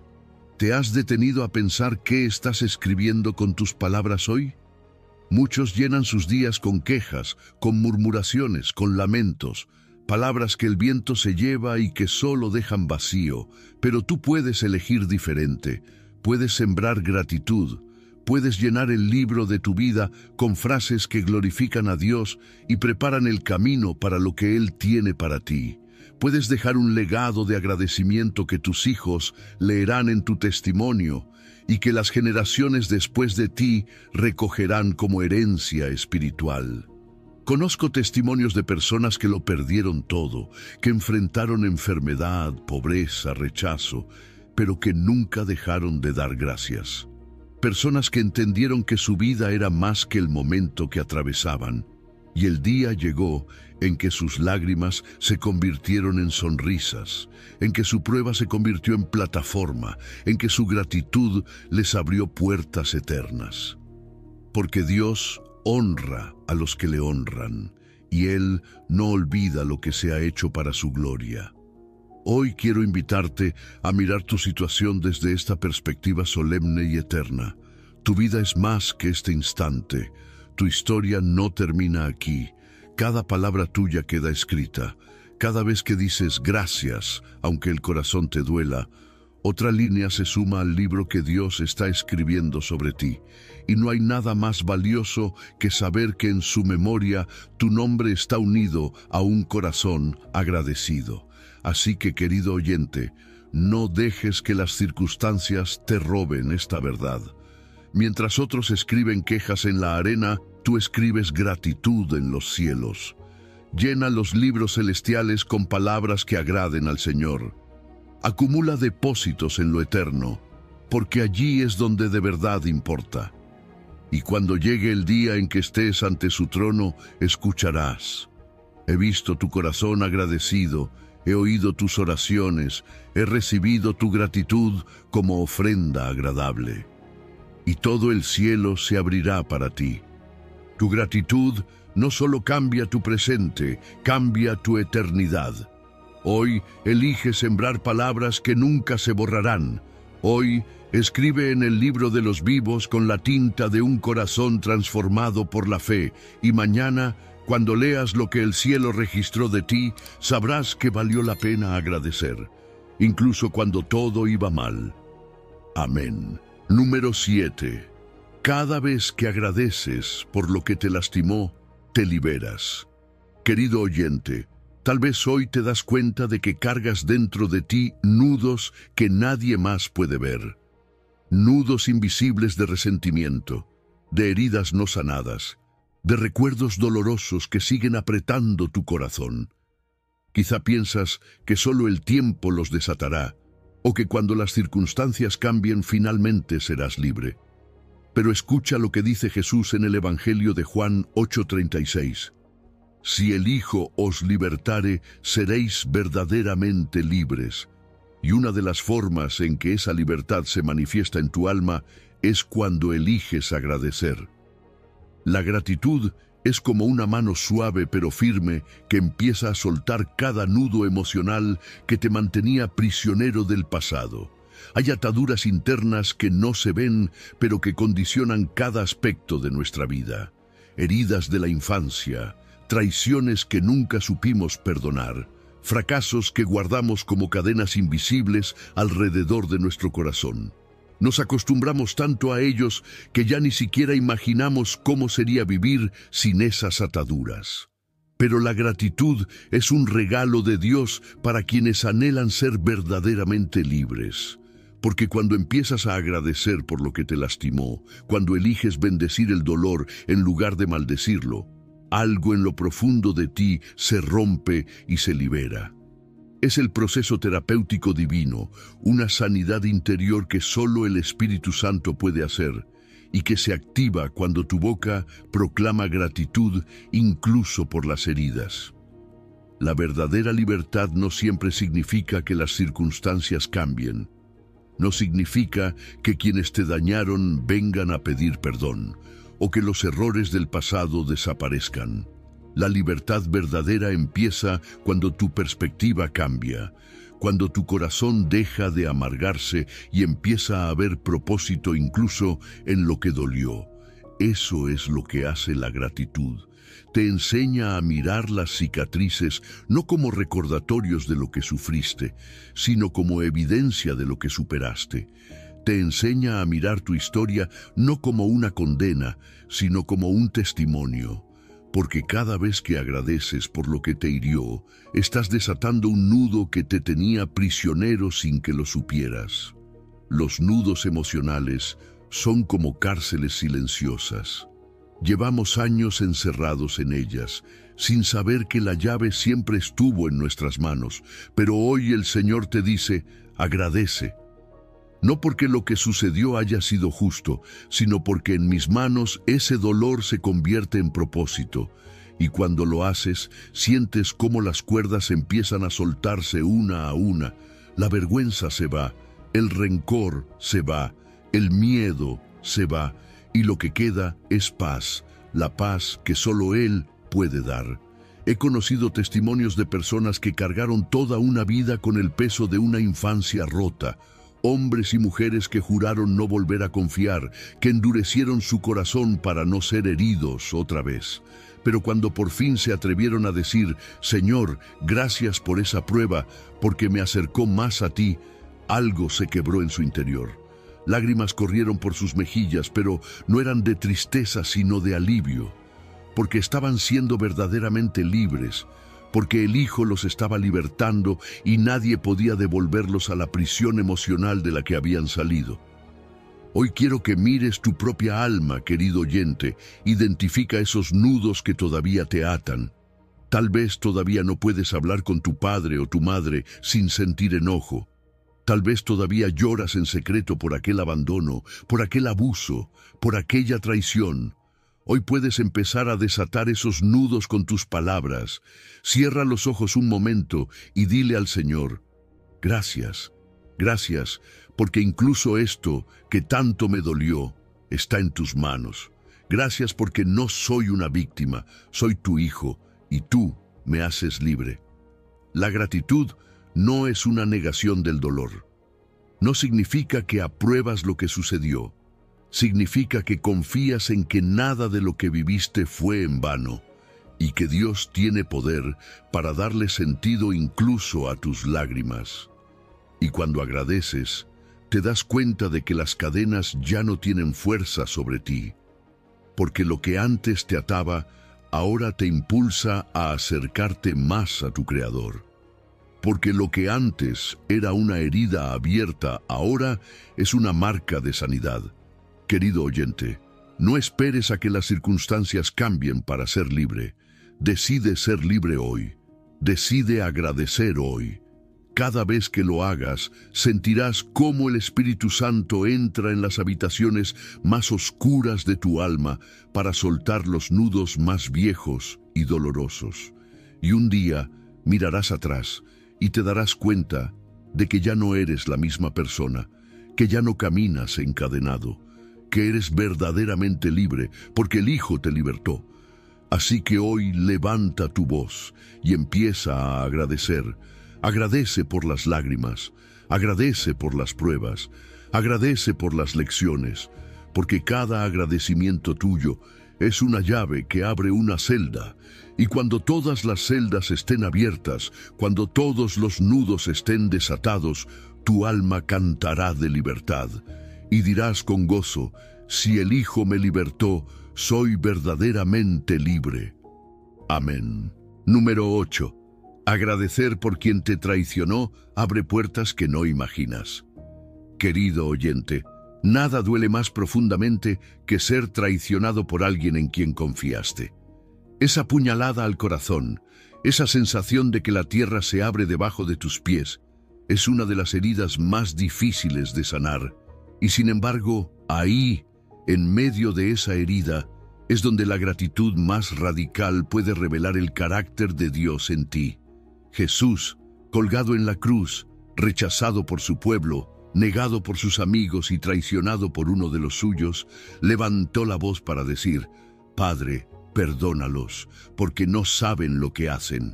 ¿Te has detenido a pensar qué estás escribiendo con tus palabras hoy? Muchos llenan sus días con quejas, con murmuraciones, con lamentos, palabras que el viento se lleva y que solo dejan vacío, pero tú puedes elegir diferente, puedes sembrar gratitud, puedes llenar el libro de tu vida con frases que glorifican a Dios y preparan el camino para lo que Él tiene para ti. Puedes dejar un legado de agradecimiento que tus hijos leerán en tu testimonio y que las generaciones después de ti recogerán como herencia espiritual. Conozco testimonios de personas que lo perdieron todo, que enfrentaron enfermedad, pobreza, rechazo, pero que nunca dejaron de dar gracias. Personas que entendieron que su vida era más que el momento que atravesaban, y el día llegó en que sus lágrimas se convirtieron en sonrisas, en que su prueba se convirtió en plataforma, en que su gratitud les abrió puertas eternas. Porque Dios honra a los que le honran, y Él no olvida lo que se ha hecho para su gloria. Hoy quiero invitarte a mirar tu situación desde esta perspectiva solemne y eterna. Tu vida es más que este instante. Tu historia no termina aquí. Cada palabra tuya queda escrita. Cada vez que dices gracias, aunque el corazón te duela, otra línea se suma al libro que Dios está escribiendo sobre ti. Y no hay nada más valioso que saber que en su memoria tu nombre está unido a un corazón agradecido. Así que, querido oyente, no dejes que las circunstancias te roben esta verdad. Mientras otros escriben quejas en la arena, tú escribes gratitud en los cielos. Llena los libros celestiales con palabras que agraden al Señor. Acumula depósitos en lo eterno, porque allí es donde de verdad importa. Y cuando llegue el día en que estés ante su trono, escucharás: He visto tu corazón agradecido, he oído tus oraciones, he recibido tu gratitud como ofrenda agradable. Y todo el cielo se abrirá para ti. Tu gratitud no solo cambia tu presente, cambia tu eternidad. Hoy elige sembrar palabras que nunca se borrarán. Hoy escribe en el libro de los vivos con la tinta de un corazón transformado por la fe, y mañana, cuando leas lo que el cielo registró de ti, sabrás que valió la pena agradecer, incluso cuando todo iba mal. Amén. Número siete. Cada vez que agradeces por lo que te lastimó, te liberas. Querido oyente, tal vez hoy te das cuenta de que cargas dentro de ti nudos que nadie más puede ver. Nudos invisibles de resentimiento, de heridas no sanadas, de recuerdos dolorosos que siguen apretando tu corazón. Quizá piensas que solo el tiempo los desatará, o que cuando las circunstancias cambien finalmente serás libre. Pero escucha lo que dice Jesús en el Evangelio de Juan ocho treinta y seis. Si el Hijo os libertare, seréis verdaderamente libres. Y una de las formas en que esa libertad se manifiesta en tu alma es cuando eliges agradecer. La gratitud es como una mano suave pero firme que empieza a soltar cada nudo emocional que te mantenía prisionero del pasado. Hay ataduras internas que no se ven, pero que condicionan cada aspecto de nuestra vida. Heridas de la infancia, traiciones que nunca supimos perdonar, fracasos que guardamos como cadenas invisibles alrededor de nuestro corazón. Nos acostumbramos tanto a ellos que ya ni siquiera imaginamos cómo sería vivir sin esas ataduras. Pero la gratitud es un regalo de Dios para quienes anhelan ser verdaderamente libres. Porque cuando empiezas a agradecer por lo que te lastimó, cuando eliges bendecir el dolor en lugar de maldecirlo, algo en lo profundo de ti se rompe y se libera. Es el proceso terapéutico divino, una sanidad interior que solo el Espíritu Santo puede hacer y que se activa cuando tu boca proclama gratitud incluso por las heridas. La verdadera libertad no siempre significa que las circunstancias cambien. No significa que quienes te dañaron vengan a pedir perdón o que los errores del pasado desaparezcan. La libertad verdadera empieza cuando tu perspectiva cambia, cuando tu corazón deja de amargarse y empieza a haber propósito incluso en lo que dolió. Eso es lo que hace la gratitud. Te enseña a mirar las cicatrices no como recordatorios de lo que sufriste, sino como evidencia de lo que superaste. Te enseña a mirar tu historia no como una condena, sino como un testimonio. Porque cada vez que agradeces por lo que te hirió, estás desatando un nudo que te tenía prisionero sin que lo supieras. Los nudos emocionales son como cárceles silenciosas. Llevamos años encerrados en ellas, sin saber que la llave siempre estuvo en nuestras manos, pero hoy el Señor te dice, agradece. No porque lo que sucedió haya sido justo, sino porque en mis manos ese dolor se convierte en propósito. Y cuando lo haces, sientes cómo las cuerdas empiezan a soltarse una a una. La vergüenza se va, el rencor se va, el miedo se va, y lo que queda es paz, la paz que solo Él puede dar. He conocido testimonios de personas que cargaron toda una vida con el peso de una infancia rota, hombres y mujeres que juraron no volver a confiar, que endurecieron su corazón para no ser heridos otra vez. Pero cuando por fin se atrevieron a decir, Señor, gracias por esa prueba, porque me acercó más a ti, algo se quebró en su interior. Lágrimas corrieron por sus mejillas, pero no eran de tristeza sino de alivio, porque estaban siendo verdaderamente libres, porque el Hijo los estaba libertando y nadie podía devolverlos a la prisión emocional de la que habían salido. Hoy quiero que mires tu propia alma, querido oyente. Identifica esos nudos que todavía te atan. Tal vez todavía no puedes hablar con tu padre o tu madre sin sentir enojo. Tal vez todavía lloras en secreto por aquel abandono, por aquel abuso, por aquella traición. Hoy puedes empezar a desatar esos nudos con tus palabras. Cierra los ojos un momento y dile al Señor: gracias, gracias, porque incluso esto que tanto me dolió está en tus manos. Gracias porque no soy una víctima, soy tu hijo y tú me haces libre. La gratitud no es una negación del dolor. No significa que apruebas lo que sucedió. Significa que confías en que nada de lo que viviste fue en vano y que Dios tiene poder para darle sentido incluso a tus lágrimas. Y cuando agradeces, te das cuenta de que las cadenas ya no tienen fuerza sobre ti, porque lo que antes te ataba, ahora te impulsa a acercarte más a tu Creador. Porque lo que antes era una herida abierta, ahora es una marca de sanidad. Querido oyente, no esperes a que las circunstancias cambien para ser libre. Decide ser libre hoy. Decide agradecer hoy. Cada vez que lo hagas, sentirás cómo el Espíritu Santo entra en las habitaciones más oscuras de tu alma para soltar los nudos más viejos y dolorosos. Y un día mirarás atrás y te darás cuenta de que ya no eres la misma persona, que ya no caminas encadenado, que eres verdaderamente libre porque el Hijo te libertó. Así que hoy levanta tu voz y empieza a agradecer. Agradece por las lágrimas, agradece por las pruebas, agradece por las lecciones, porque cada agradecimiento tuyo es una llave que abre una celda, y cuando todas las celdas estén abiertas, cuando todos los nudos estén desatados, tu alma cantará de libertad, y dirás con gozo: si el Hijo me libertó, soy verdaderamente libre. Amén. Número ocho. Agradecer por quien te traicionó abre puertas que no imaginas. Querido oyente, nada duele más profundamente que ser traicionado por alguien en quien confiaste. Esa puñalada al corazón, esa sensación de que la tierra se abre debajo de tus pies, es una de las heridas más difíciles de sanar. Y sin embargo, ahí, en medio de esa herida, es donde la gratitud más radical puede revelar el carácter de Dios en ti. Jesús, colgado en la cruz, rechazado por su pueblo, negado por sus amigos y traicionado por uno de los suyos, levantó la voz para decir: Padre, perdónalos, porque no saben lo que hacen.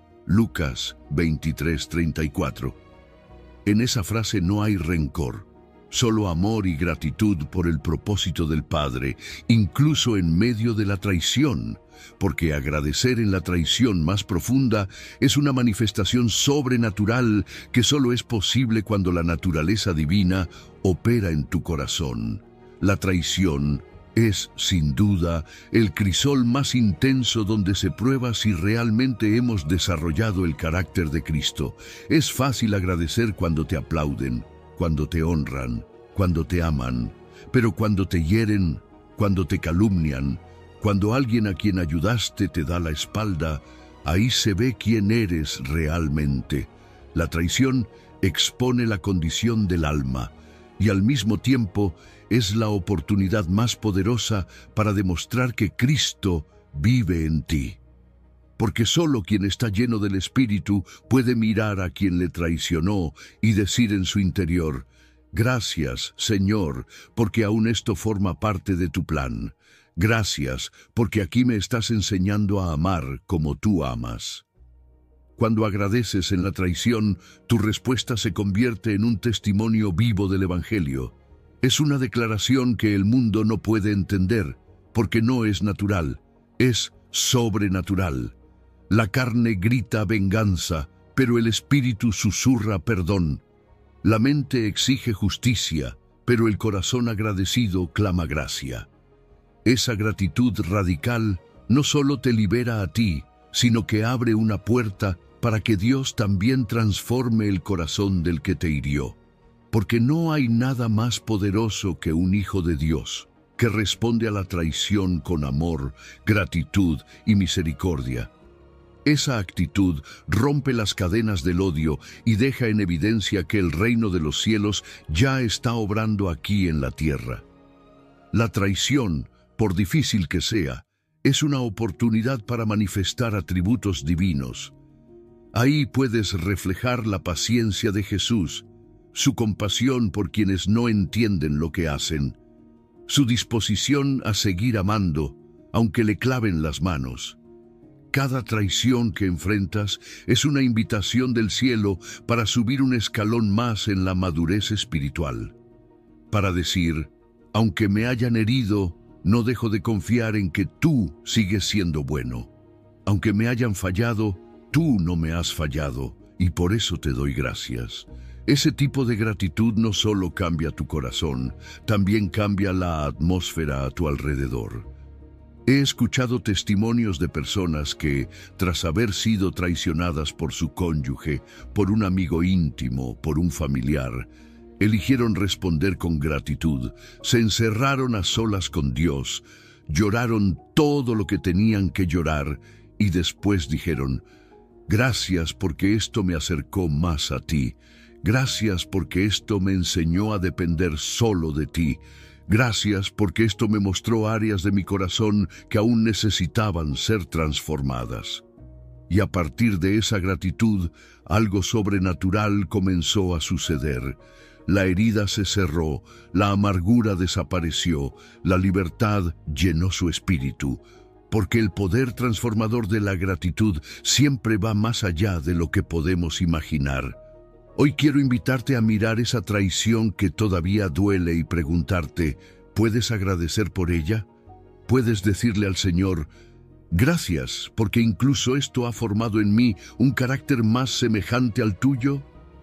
Lucas veintitrés, treinta y cuatro. En esa frase no hay rencor, solo amor y gratitud por el propósito del Padre, incluso en medio de la traición, porque agradecer en la traición más profunda es una manifestación sobrenatural que solo es posible cuando la naturaleza divina opera en tu corazón. La traición es, sin duda, el crisol más intenso donde se prueba si realmente hemos desarrollado el carácter de Cristo. Es fácil agradecer cuando te aplauden, cuando te honran, cuando te aman, pero cuando te hieren, cuando te calumnian, cuando alguien a quien ayudaste te da la espalda, ahí se ve quién eres realmente. La traición expone la condición del alma y al mismo tiempo es la oportunidad más poderosa para demostrar que Cristo vive en ti. Porque solo quien está lleno del Espíritu puede mirar a quien le traicionó y decir en su interior: gracias, Señor, porque aún esto forma parte de tu plan. Gracias, porque aquí me estás enseñando a amar como tú amas. Cuando agradeces en la traición, tu respuesta se convierte en un testimonio vivo del Evangelio. Es una declaración que el mundo no puede entender, porque no es natural, es sobrenatural. La carne grita venganza, pero el espíritu susurra perdón. La mente exige justicia, pero el corazón agradecido clama gracia. Esa gratitud radical no solo te libera a ti, sino que abre una puerta para que Dios también transforme el corazón del que te hirió. Porque no hay nada más poderoso que un hijo de Dios, que responde a la traición con amor, gratitud y misericordia. Esa actitud rompe las cadenas del odio y deja en evidencia que el reino de los cielos ya está obrando aquí en la tierra. La traición por difícil que sea, es una oportunidad para manifestar atributos divinos. Ahí puedes reflejar la paciencia de Jesús, su compasión por quienes no entienden lo que hacen, su disposición a seguir amando, aunque le claven las manos. Cada traición que enfrentas es una invitación del cielo para subir un escalón más en la madurez espiritual. Para decir, aunque me hayan herido, no dejo de confiar en que tú sigues siendo bueno. Aunque me hayan fallado, tú no me has fallado, y por eso te doy gracias. Ese tipo de gratitud no solo cambia tu corazón, también cambia la atmósfera a tu alrededor. He escuchado testimonios de personas que, tras haber sido traicionadas por su cónyuge, por un amigo íntimo, por un familiar, eligieron responder con gratitud, se encerraron a solas con Dios, lloraron todo lo que tenían que llorar y después dijeron, gracias porque esto me acercó más a ti, gracias porque esto me enseñó a depender solo de ti, gracias porque esto me mostró áreas de mi corazón que aún necesitaban ser transformadas. Y a partir de esa gratitud, algo sobrenatural comenzó a suceder. La herida se cerró, la amargura desapareció, la libertad llenó su espíritu, porque el poder transformador de la gratitud siempre va más allá de lo que podemos imaginar. Hoy quiero invitarte a mirar esa traición que todavía duele y preguntarte, ¿puedes agradecer por ella? ¿Puedes decirle al Señor, gracias, porque incluso esto ha formado en mí un carácter más semejante al tuyo?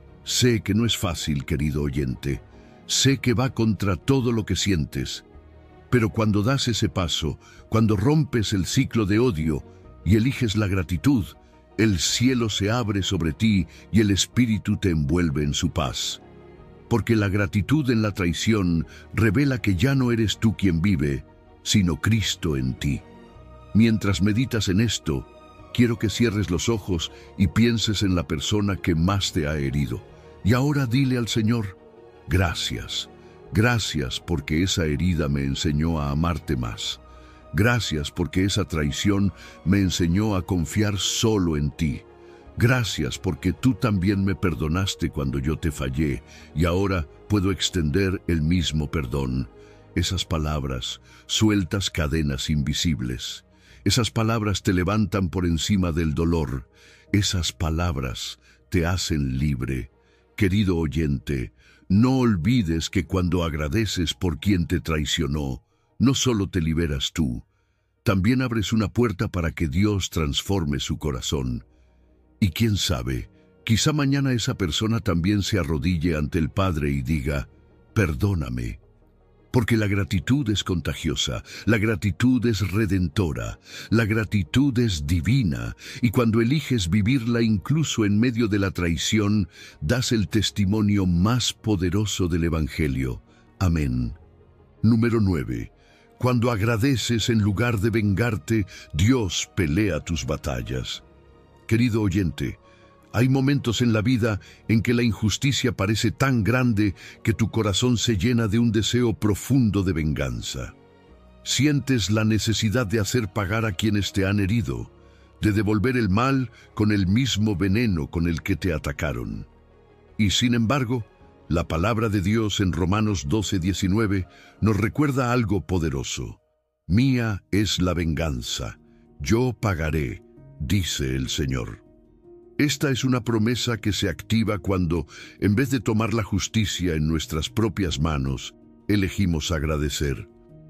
Sé que no es fácil, querido oyente. Sé que va contra todo lo que sientes. Pero cuando das ese paso, cuando rompes el ciclo de odio y eliges la gratitud, el cielo se abre sobre ti y el Espíritu te envuelve en su paz. Porque la gratitud en la traición revela que ya no eres tú quien vive, sino Cristo en ti. Mientras meditas en esto, quiero que cierres los ojos y pienses en la persona que más te ha herido. Y ahora dile al Señor, gracias, gracias porque esa herida me enseñó a amarte más. Gracias porque esa traición me enseñó a confiar solo en ti. Gracias porque tú también me perdonaste cuando yo te fallé y ahora puedo extender el mismo perdón. Esas palabras sueltas cadenas invisibles. Esas palabras te levantan por encima del dolor. Esas palabras te hacen libre. Querido oyente, no olvides que cuando agradeces por quien te traicionó, no solo te liberas tú, también abres una puerta para que Dios transforme su corazón. Y quién sabe, quizá mañana esa persona también se arrodille ante el Padre y diga, perdóname. Porque la gratitud es contagiosa, la gratitud es redentora, la gratitud es divina, y cuando eliges vivirla incluso en medio de la traición, das el testimonio más poderoso del Evangelio. Amén. Número nueve. Cuando agradeces en lugar de vengarte, Dios pelea tus batallas. Querido oyente, hay momentos en la vida en que la injusticia parece tan grande que tu corazón se llena de un deseo profundo de venganza. Sientes la necesidad de hacer pagar a quienes te han herido, de devolver el mal con el mismo veneno con el que te atacaron. Y sin embargo, la palabra de Dios en Romanos doce diecinueve nos recuerda algo poderoso. Mía es la venganza, yo pagaré, dice el Señor. Esta es una promesa que se activa cuando, en vez de tomar la justicia en nuestras propias manos, elegimos agradecer.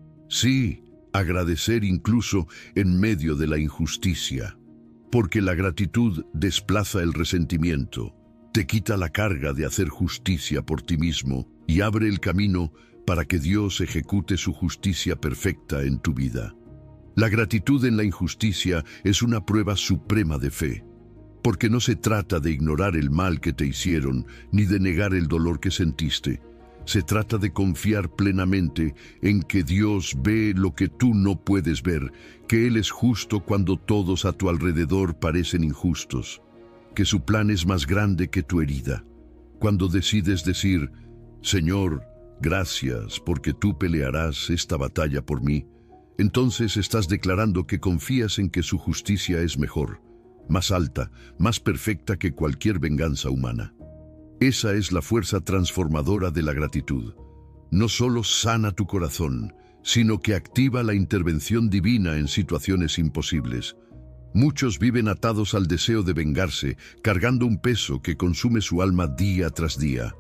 Sí, agradecer incluso en medio de la injusticia, porque la gratitud desplaza el resentimiento, te quita la carga de hacer justicia por ti mismo y abre el camino para que Dios ejecute su justicia perfecta en tu vida. La gratitud en la injusticia es una prueba suprema de fe, porque no se trata de ignorar el mal que te hicieron ni de negar el dolor que sentiste. Se trata de confiar plenamente en que Dios ve lo que tú no puedes ver, que Él es justo cuando todos a tu alrededor parecen injustos, que su plan es más grande que tu herida. Cuando decides decir, Señor, gracias porque tú pelearás esta batalla por mí, entonces estás declarando que confías en que su justicia es mejor, más alta, más perfecta que cualquier venganza humana. Esa es la fuerza transformadora de la gratitud. No solo sana tu corazón, sino que activa la intervención divina en situaciones imposibles. Muchos viven atados al deseo de vengarse, cargando un peso que consume su alma día tras día.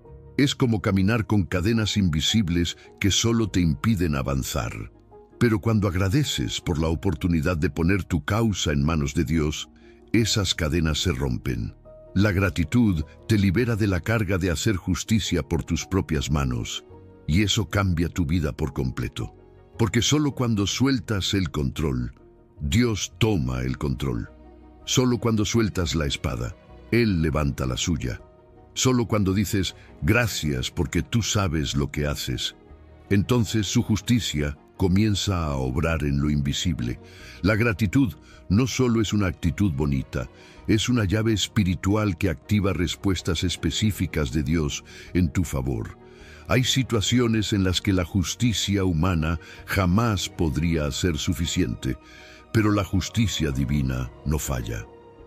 Es como caminar con cadenas invisibles que solo te impiden avanzar. Pero cuando agradeces por la oportunidad de poner tu causa en manos de Dios, esas cadenas se rompen. La gratitud te libera de la carga de hacer justicia por tus propias manos, y eso cambia tu vida por completo. Porque solo cuando sueltas el control, Dios toma el control. Solo cuando sueltas la espada, Él levanta la suya. Solo cuando dices, gracias porque tú sabes lo que haces, entonces su justicia comienza a obrar en lo invisible. La gratitud no solo es una actitud bonita, es una llave espiritual que activa respuestas específicas de Dios en tu favor. Hay situaciones en las que la justicia humana jamás podría ser suficiente, pero la justicia divina no falla.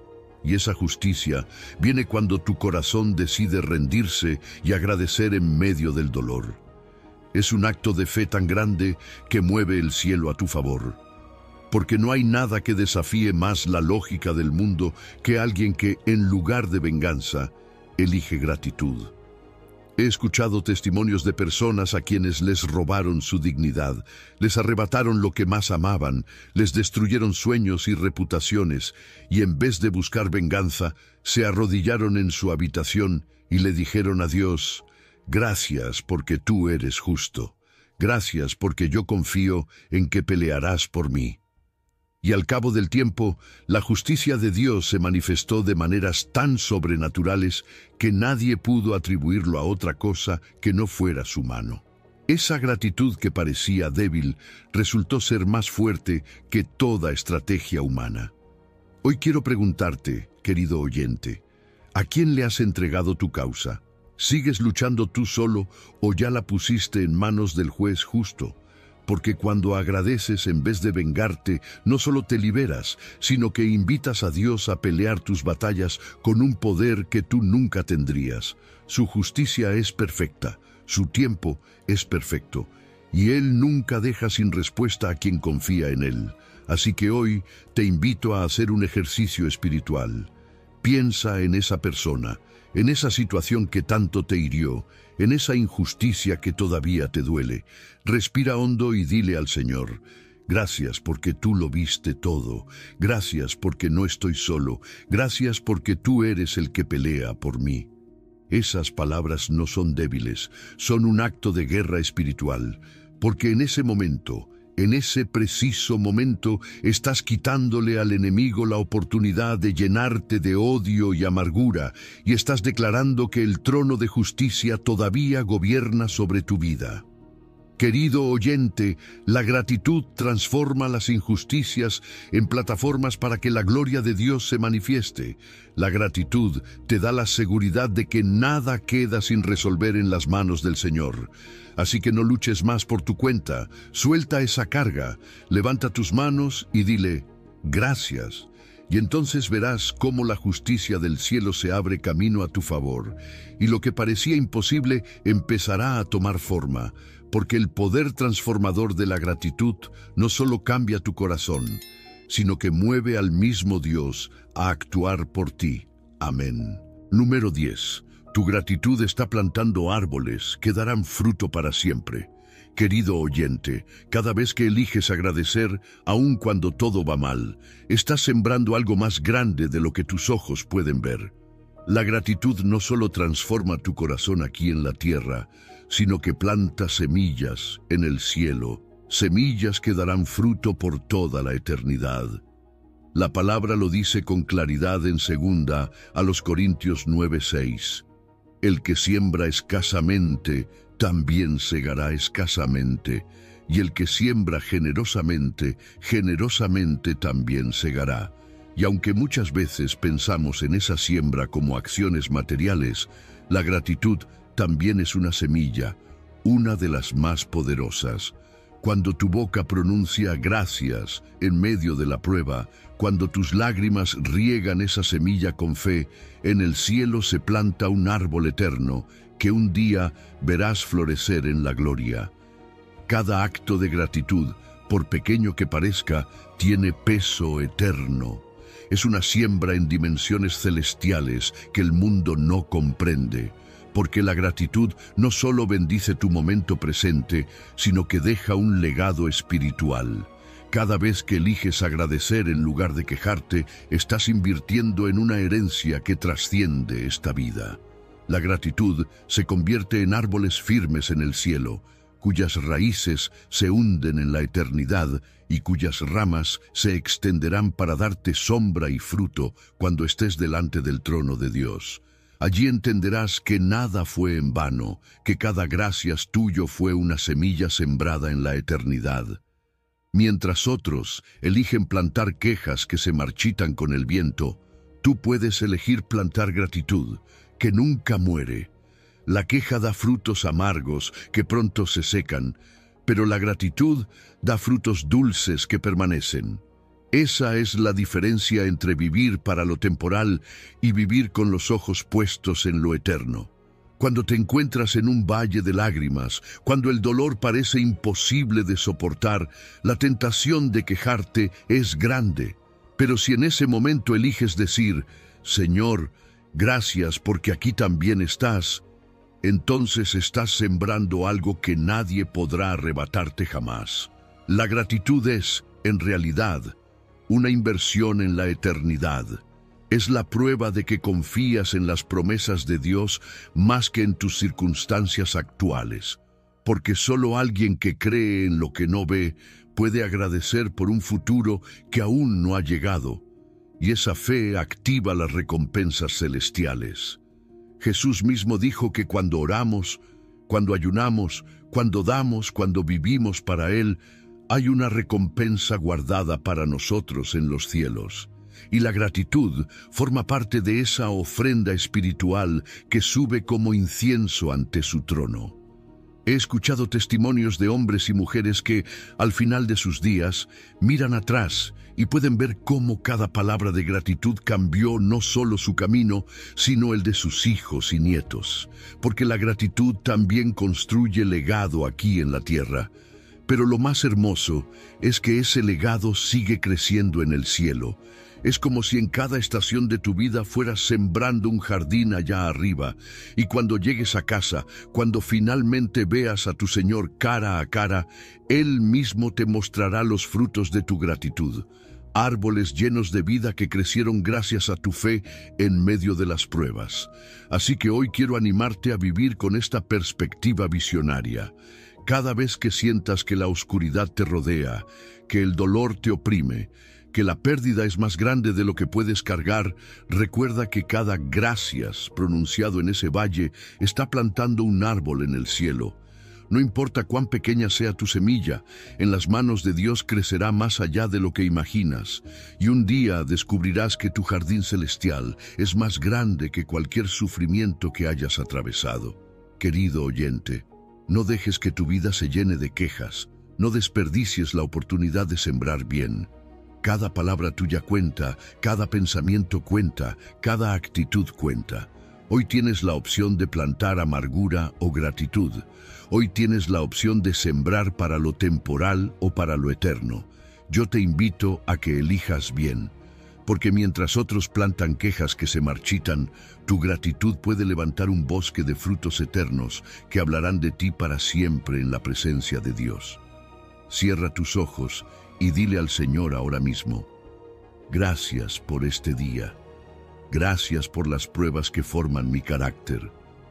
Y esa justicia viene cuando tu corazón decide rendirse y agradecer en medio del dolor. Es un acto de fe tan grande que mueve el cielo a tu favor. Porque no hay nada que desafíe más la lógica del mundo que alguien que, en lugar de venganza, elige gratitud. He escuchado testimonios de personas a quienes les robaron su dignidad, les arrebataron lo que más amaban, les destruyeron sueños y reputaciones, y en vez de buscar venganza, se arrodillaron en su habitación y le dijeron a Dios, gracias porque tú eres justo, gracias porque yo confío en que pelearás por mí. Y al cabo del tiempo, la justicia de Dios se manifestó de maneras tan sobrenaturales que nadie pudo atribuirlo a otra cosa que no fuera su mano. Esa gratitud que parecía débil resultó ser más fuerte que toda estrategia humana. Hoy quiero preguntarte, querido oyente, ¿a quién le has entregado tu causa? ¿Sigues luchando tú solo o ya la pusiste en manos del juez justo? Porque cuando agradeces en vez de vengarte, no solo te liberas, sino que invitas a Dios a pelear tus batallas con un poder que tú nunca tendrías. Su justicia es perfecta, su tiempo es perfecto, y Él nunca deja sin respuesta a quien confía en Él. Así que hoy te invito a hacer un ejercicio espiritual. Piensa en esa persona, en esa situación que tanto te hirió, en esa injusticia que todavía te duele. Respira hondo y dile al Señor, gracias porque tú lo viste todo, gracias porque no estoy solo, gracias porque tú eres el que pelea por mí. Esas palabras no son débiles, son un acto de guerra espiritual, porque en ese momento, en ese preciso momento, estás quitándole al enemigo la oportunidad de llenarte de odio y amargura, y estás declarando que el trono de justicia todavía gobierna sobre tu vida. Querido oyente, la gratitud transforma las injusticias en plataformas para que la gloria de Dios se manifieste. La gratitud te da la seguridad de que nada queda sin resolver en las manos del Señor. Así que no luches más por tu cuenta, suelta esa carga, levanta tus manos y dile, gracias. Y entonces verás cómo la justicia del cielo se abre camino a tu favor, y lo que parecía imposible empezará a tomar forma, porque el poder transformador de la gratitud no solo cambia tu corazón, sino que mueve al mismo Dios a actuar por ti. Amén. Número diez. Tu gratitud está plantando árboles que darán fruto para siempre. Querido oyente, cada vez que eliges agradecer, aun cuando todo va mal, estás sembrando algo más grande de lo que tus ojos pueden ver. La gratitud no solo transforma tu corazón aquí en la tierra, sino que planta semillas en el cielo, semillas que darán fruto por toda la eternidad. La palabra lo dice con claridad en segunda a los Corintios nueve seis. El que siembra escasamente, también segará escasamente, y el que siembra generosamente, generosamente también segará. Y aunque muchas veces pensamos en esa siembra como acciones materiales, la gratitud también es una semilla, una de las más poderosas, Cuando tu boca pronuncia gracias en medio de la prueba, cuando tus lágrimas riegan esa semilla con fe, en el cielo se planta un árbol eterno que un día verás florecer en la gloria. Cada acto de gratitud, por pequeño que parezca, tiene peso eterno. Es una siembra en dimensiones celestiales que el mundo no comprende, porque la gratitud no solo bendice tu momento presente, sino que deja un legado espiritual. Cada vez que eliges agradecer en lugar de quejarte, estás invirtiendo en una herencia que trasciende esta vida. La gratitud se convierte en árboles firmes en el cielo, cuyas raíces se hunden en la eternidad y cuyas ramas se extenderán para darte sombra y fruto cuando estés delante del trono de Dios. Allí entenderás que nada fue en vano, que cada gracias tuyo fue una semilla sembrada en la eternidad. Mientras otros eligen plantar quejas que se marchitan con el viento, tú puedes elegir plantar gratitud, que nunca muere. La queja da frutos amargos que pronto se secan, pero la gratitud da frutos dulces que permanecen. Esa es la diferencia entre vivir para lo temporal y vivir con los ojos puestos en lo eterno. Cuando te encuentras en un valle de lágrimas, cuando el dolor parece imposible de soportar, la tentación de quejarte es grande. Pero si en ese momento eliges decir, Señor, gracias porque aquí también estás, entonces estás sembrando algo que nadie podrá arrebatarte jamás. La gratitud es, en realidad, una inversión en la eternidad. Es la prueba de que confías en las promesas de Dios más que en tus circunstancias actuales, porque solo alguien que cree en lo que no ve puede agradecer por un futuro que aún no ha llegado, y esa fe activa las recompensas celestiales. Jesús mismo dijo que cuando oramos, cuando ayunamos, cuando damos, cuando vivimos para Él, hay una recompensa guardada para nosotros en los cielos, y la gratitud forma parte de esa ofrenda espiritual que sube como incienso ante su trono. He escuchado testimonios de hombres y mujeres que, al final de sus días, miran atrás y pueden ver cómo cada palabra de gratitud cambió no solo su camino, sino el de sus hijos y nietos, porque la gratitud también construye legado aquí en la tierra. Pero lo más hermoso es que ese legado sigue creciendo en el cielo. Es como si en cada estación de tu vida fueras sembrando un jardín allá arriba, y cuando llegues a casa, cuando finalmente veas a tu Señor cara a cara, Él mismo te mostrará los frutos de tu gratitud, árboles llenos de vida que crecieron gracias a tu fe en medio de las pruebas. Así que hoy quiero animarte a vivir con esta perspectiva visionaria. Cada vez que sientas que la oscuridad te rodea, que el dolor te oprime, que la pérdida es más grande de lo que puedes cargar, recuerda que cada gracias pronunciado en ese valle está plantando un árbol en el cielo. No importa cuán pequeña sea tu semilla, en las manos de Dios crecerá más allá de lo que imaginas, y un día descubrirás que tu jardín celestial es más grande que cualquier sufrimiento que hayas atravesado. Querido oyente, no dejes que tu vida se llene de quejas, no desperdicies la oportunidad de sembrar bien. Cada palabra tuya cuenta, cada pensamiento cuenta, cada actitud cuenta. Hoy tienes la opción de plantar amargura o gratitud. Hoy tienes la opción de sembrar para lo temporal o para lo eterno. Yo te invito a que elijas bien, porque mientras otros plantan quejas que se marchitan, tu gratitud puede levantar un bosque de frutos eternos que hablarán de ti para siempre en la presencia de Dios. Cierra tus ojos y dile al Señor ahora mismo, gracias por este día. Gracias por las pruebas que forman mi carácter.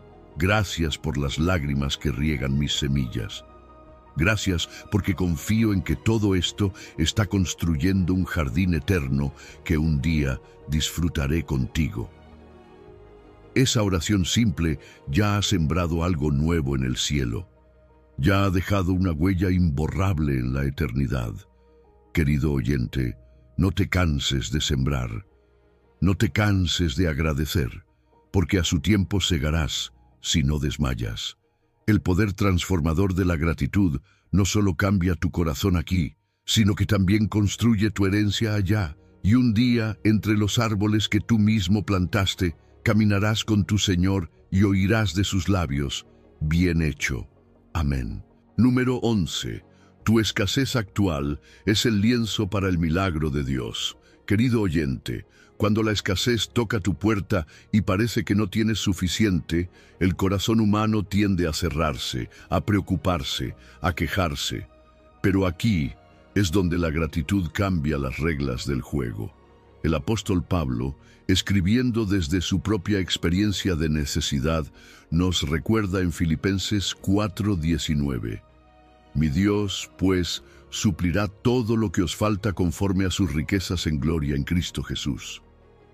Gracias por las lágrimas que riegan mis semillas. Gracias porque confío en que todo esto está construyendo un jardín eterno que un día disfrutaré contigo. Esa oración simple ya ha sembrado algo nuevo en el cielo. Ya ha dejado una huella imborrable en la eternidad. Querido oyente, no te canses de sembrar. No te canses de agradecer, porque a su tiempo segarás si no desmayas. El poder transformador de la gratitud no solo cambia tu corazón aquí, sino que también construye tu herencia allá, y un día, entre los árboles que tú mismo plantaste, caminarás con tu Señor y oirás de sus labios, bien hecho. Amén. Número once. Tu escasez actual es el lienzo para el milagro de Dios. Querido oyente, cuando la escasez toca tu puerta y parece que no tienes suficiente, el corazón humano tiende a cerrarse, a preocuparse, a quejarse. Pero aquí es donde la gratitud cambia las reglas del juego. El apóstol Pablo, escribiendo desde su propia experiencia de necesidad, nos recuerda en Filipenses cuatro diecinueve. Mi Dios, pues, suplirá todo lo que os falta conforme a sus riquezas en gloria en Cristo Jesús.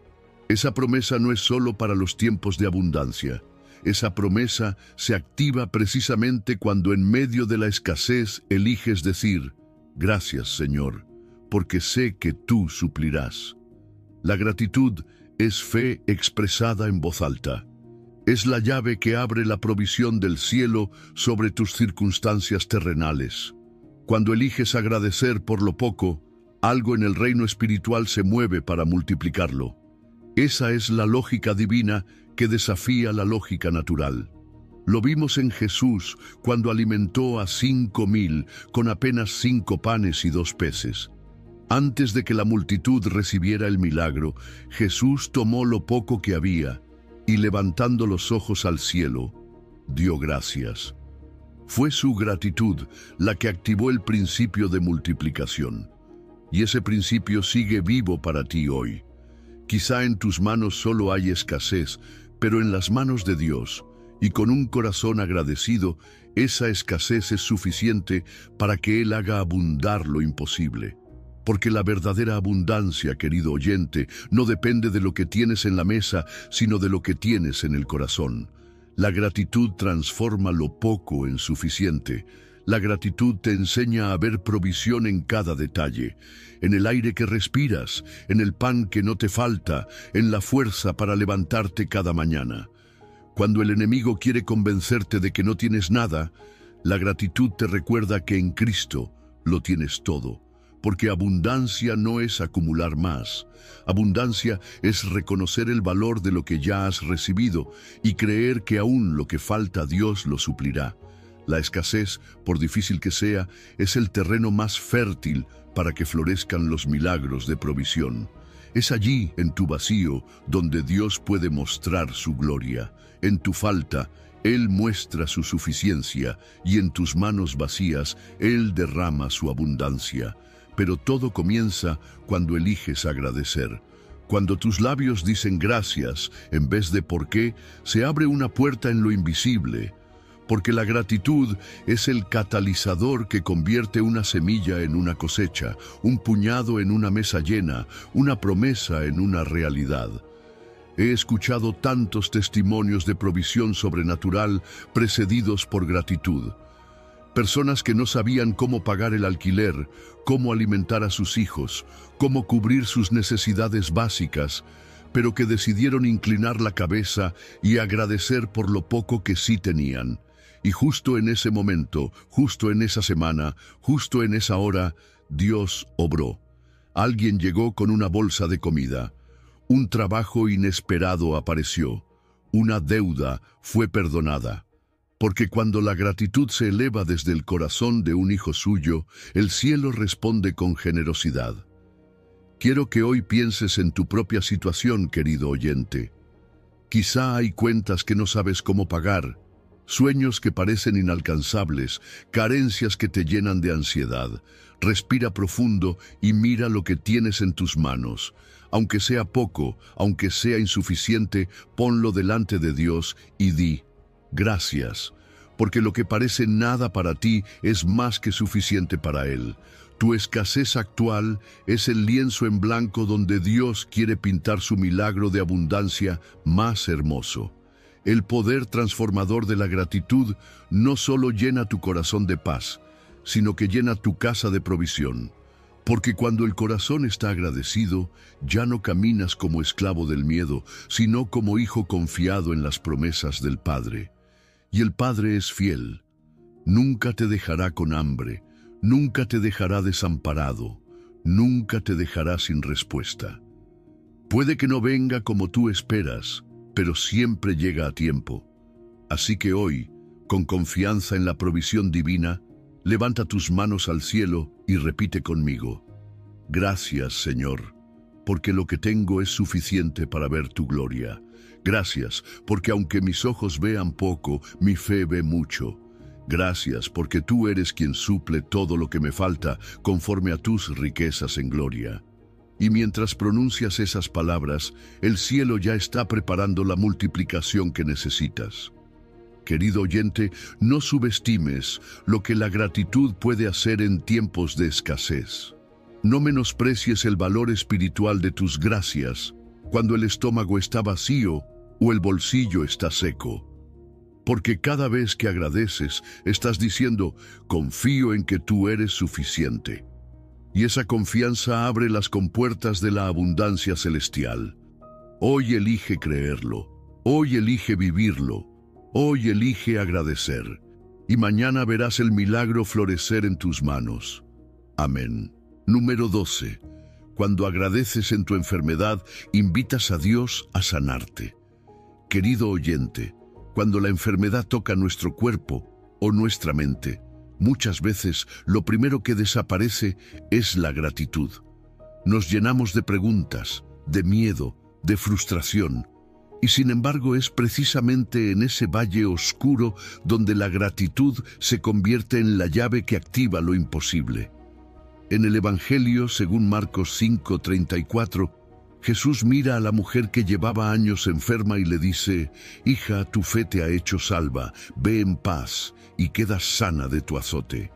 Esa promesa no es solo para los tiempos de abundancia. Esa promesa se activa precisamente cuando en medio de la escasez eliges decir, gracias, Señor, porque sé que tú suplirás. La gratitud es fe expresada en voz alta. Es la llave que abre la provisión del cielo sobre tus circunstancias terrenales. Cuando eliges agradecer por lo poco, algo en el reino espiritual se mueve para multiplicarlo. Esa es la lógica divina que desafía la lógica natural. Lo vimos en Jesús cuando alimentó a cinco mil con apenas cinco panes y dos peces. Antes de que la multitud recibiera el milagro, Jesús tomó lo poco que había y levantando los ojos al cielo, dio gracias. Fue su gratitud la que activó el principio de multiplicación. Y ese principio sigue vivo para ti hoy. Quizá en tus manos solo hay escasez, pero en las manos de Dios, y con un corazón agradecido, esa escasez es suficiente para que Él haga abundar lo imposible. Porque la verdadera abundancia, querido oyente, no depende de lo que tienes en la mesa, sino de lo que tienes en el corazón. La gratitud transforma lo poco en suficiente. La gratitud te enseña a ver provisión en cada detalle, en el aire que respiras, en el pan que no te falta, en la fuerza para levantarte cada mañana. Cuando el enemigo quiere convencerte de que no tienes nada, la gratitud te recuerda que en Cristo lo tienes todo. Porque abundancia no es acumular más. Abundancia es reconocer el valor de lo que ya has recibido y creer que aún lo que falta Dios lo suplirá. La escasez, por difícil que sea, es el terreno más fértil para que florezcan los milagros de provisión. Es allí, en tu vacío, donde Dios puede mostrar su gloria. En tu falta, Él muestra su suficiencia y en tus manos vacías, Él derrama su abundancia. Pero todo comienza cuando eliges agradecer. Cuando tus labios dicen gracias en vez de por qué, se abre una puerta en lo invisible. Porque la gratitud es el catalizador que convierte una semilla en una cosecha, un puñado en una mesa llena, una promesa en una realidad. He escuchado tantos testimonios de provisión sobrenatural precedidos por gratitud. Personas que no sabían cómo pagar el alquiler, cómo alimentar a sus hijos, cómo cubrir sus necesidades básicas, pero que decidieron inclinar la cabeza y agradecer por lo poco que sí tenían. Y justo en ese momento, justo en esa semana, justo en esa hora, Dios obró. Alguien llegó con una bolsa de comida. Un trabajo inesperado apareció. Una deuda fue perdonada. Porque cuando la gratitud se eleva desde el corazón de un hijo suyo, el cielo responde con generosidad. Quiero que hoy pienses en tu propia situación, querido oyente. Quizá hay cuentas que no sabes cómo pagar, sueños que parecen inalcanzables, carencias que te llenan de ansiedad. Respira profundo y mira lo que tienes en tus manos. Aunque sea poco, aunque sea insuficiente, ponlo delante de Dios y di, gracias, porque lo que parece nada para ti es más que suficiente para Él. Tu escasez actual es el lienzo en blanco donde Dios quiere pintar su milagro de abundancia más hermoso. El poder transformador de la gratitud no solo llena tu corazón de paz, sino que llena tu casa de provisión. Porque cuando el corazón está agradecido, ya no caminas como esclavo del miedo, sino como hijo confiado en las promesas del Padre. Y el Padre es fiel. Nunca te dejará con hambre, nunca te dejará desamparado, nunca te dejará sin respuesta. Puede que no venga como tú esperas, pero siempre llega a tiempo. Así que hoy, con confianza en la provisión divina, levanta tus manos al cielo y repite conmigo: gracias, Señor, porque lo que tengo es suficiente para ver tu gloria. Gracias, porque aunque mis ojos vean poco, mi fe ve mucho. Gracias, porque tú eres quien suple todo lo que me falta conforme a tus riquezas en gloria. Y mientras pronuncias esas palabras, el cielo ya está preparando la multiplicación que necesitas. Querido oyente, no subestimes lo que la gratitud puede hacer en tiempos de escasez. No menosprecies el valor espiritual de tus gracias cuando el estómago está vacío o el bolsillo está seco. Porque cada vez que agradeces, estás diciendo: confío en que tú eres suficiente. Y esa confianza abre las compuertas de la abundancia celestial. Hoy elige creerlo, hoy elige vivirlo, hoy elige agradecer. Y mañana verás el milagro florecer en tus manos. Amén. Número doce. Cuando agradeces en tu enfermedad, invitas a Dios a sanarte. Querido oyente, cuando la enfermedad toca nuestro cuerpo o nuestra mente, muchas veces lo primero que desaparece es la gratitud. Nos llenamos de preguntas, de miedo, de frustración, y sin embargo es precisamente en ese valle oscuro donde la gratitud se convierte en la llave que activa lo imposible. En el Evangelio, según Marcos cinco treinta y cuatro, Jesús mira a la mujer que llevaba años enferma y le dice: hija, tu fe te ha hecho salva, ve en paz y queda sana de tu azote.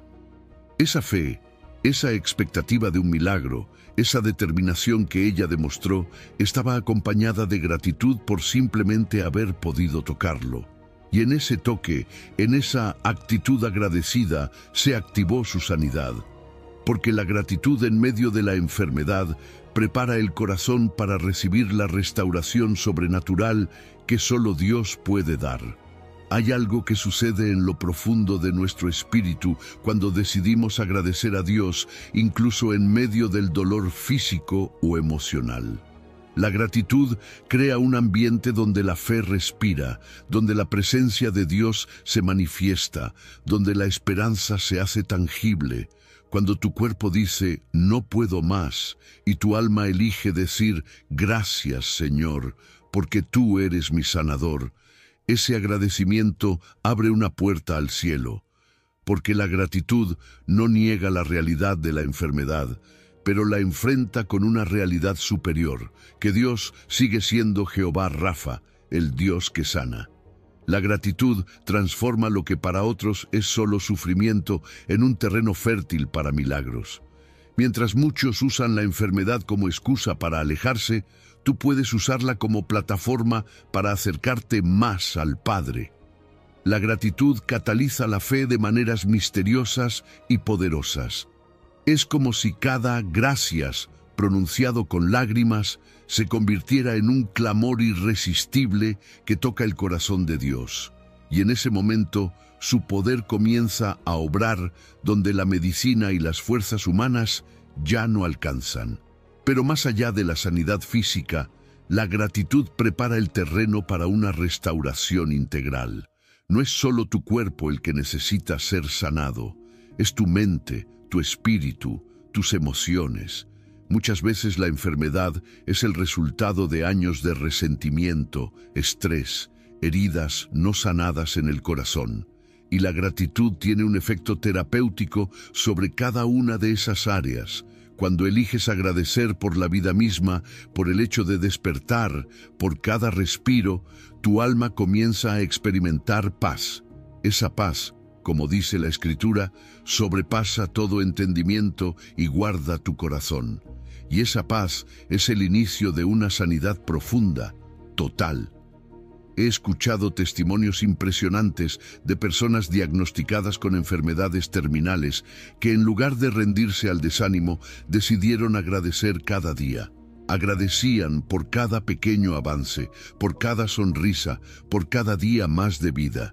Esa fe, esa expectativa de un milagro, esa determinación que ella demostró, estaba acompañada de gratitud por simplemente haber podido tocarlo. Y en ese toque, en esa actitud agradecida, se activó su sanidad. Porque la gratitud en medio de la enfermedad prepara el corazón para recibir la restauración sobrenatural que solo Dios puede dar. Hay algo que sucede en lo profundo de nuestro espíritu cuando decidimos agradecer a Dios, incluso en medio del dolor físico o emocional. La gratitud crea un ambiente donde la fe respira, donde la presencia de Dios se manifiesta, donde la esperanza se hace tangible. Cuando tu cuerpo dice: no puedo más, y tu alma elige decir: gracias, Señor, porque tú eres mi sanador, ese agradecimiento abre una puerta al cielo. Porque la gratitud no niega la realidad de la enfermedad, pero la enfrenta con una realidad superior, que Dios sigue siendo Jehová Rafa, el Dios que sana. La gratitud transforma lo que para otros es solo sufrimiento en un terreno fértil para milagros. Mientras muchos usan la enfermedad como excusa para alejarse, tú puedes usarla como plataforma para acercarte más al Padre. La gratitud cataliza la fe de maneras misteriosas y poderosas. Es como si cada gracias, pronunciado con lágrimas, se convirtiera en un clamor irresistible que toca el corazón de Dios. Y en ese momento, su poder comienza a obrar donde la medicina y las fuerzas humanas ya no alcanzan. Pero más allá de la sanidad física, la gratitud prepara el terreno para una restauración integral. No es solo tu cuerpo el que necesita ser sanado, es tu mente, tu espíritu, tus emociones. Muchas veces la enfermedad es el resultado de años de resentimiento, estrés, heridas no sanadas en el corazón. Y la gratitud tiene un efecto terapéutico sobre cada una de esas áreas. Cuando eliges agradecer por la vida misma, por el hecho de despertar, por cada respiro, tu alma comienza a experimentar paz. Esa paz, como dice la Escritura, sobrepasa todo entendimiento y guarda tu corazón. Y esa paz es el inicio de una sanidad profunda, total. He escuchado testimonios impresionantes de personas diagnosticadas con enfermedades terminales que en lugar de rendirse al desánimo, decidieron agradecer cada día. Agradecían por cada pequeño avance, por cada sonrisa, por cada día más de vida.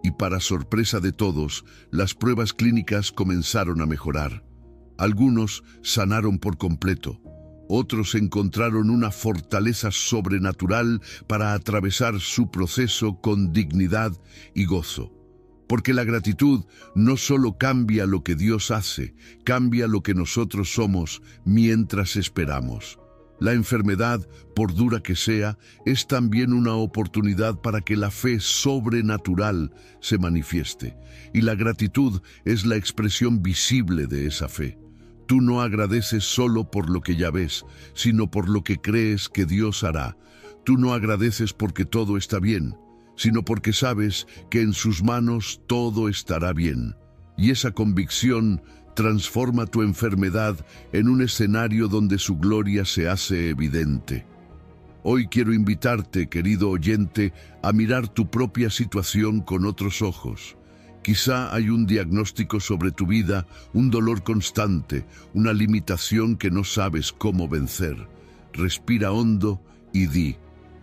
y para sorpresa de todos, las pruebas clínicas comenzaron a mejorar. Algunos sanaron por completo. Otros encontraron una fortaleza sobrenatural para atravesar su proceso con dignidad y gozo. Porque la gratitud no solo cambia lo que Dios hace, cambia lo que nosotros somos mientras esperamos. La enfermedad, por dura que sea, es también una oportunidad para que la fe sobrenatural se manifieste. Y la gratitud es la expresión visible de esa fe. Tú no agradeces solo por lo que ya ves, sino por lo que crees que Dios hará. Tú no agradeces porque todo está bien, sino porque sabes que en sus manos todo estará bien. Y esa convicción transforma tu enfermedad en un escenario donde su gloria se hace evidente. Hoy quiero invitarte, querido oyente, a mirar tu propia situación con otros ojos. Quizá hay un diagnóstico sobre tu vida, un dolor constante, una limitación que no sabes cómo vencer. Respira hondo y di: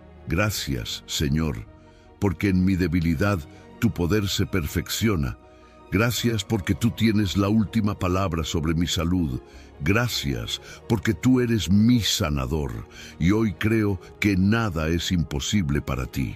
gracias, Señor, porque en mi debilidad tu poder se perfecciona. Gracias porque tú tienes la última palabra sobre mi salud. Gracias porque tú eres mi sanador y hoy creo que nada es imposible para ti.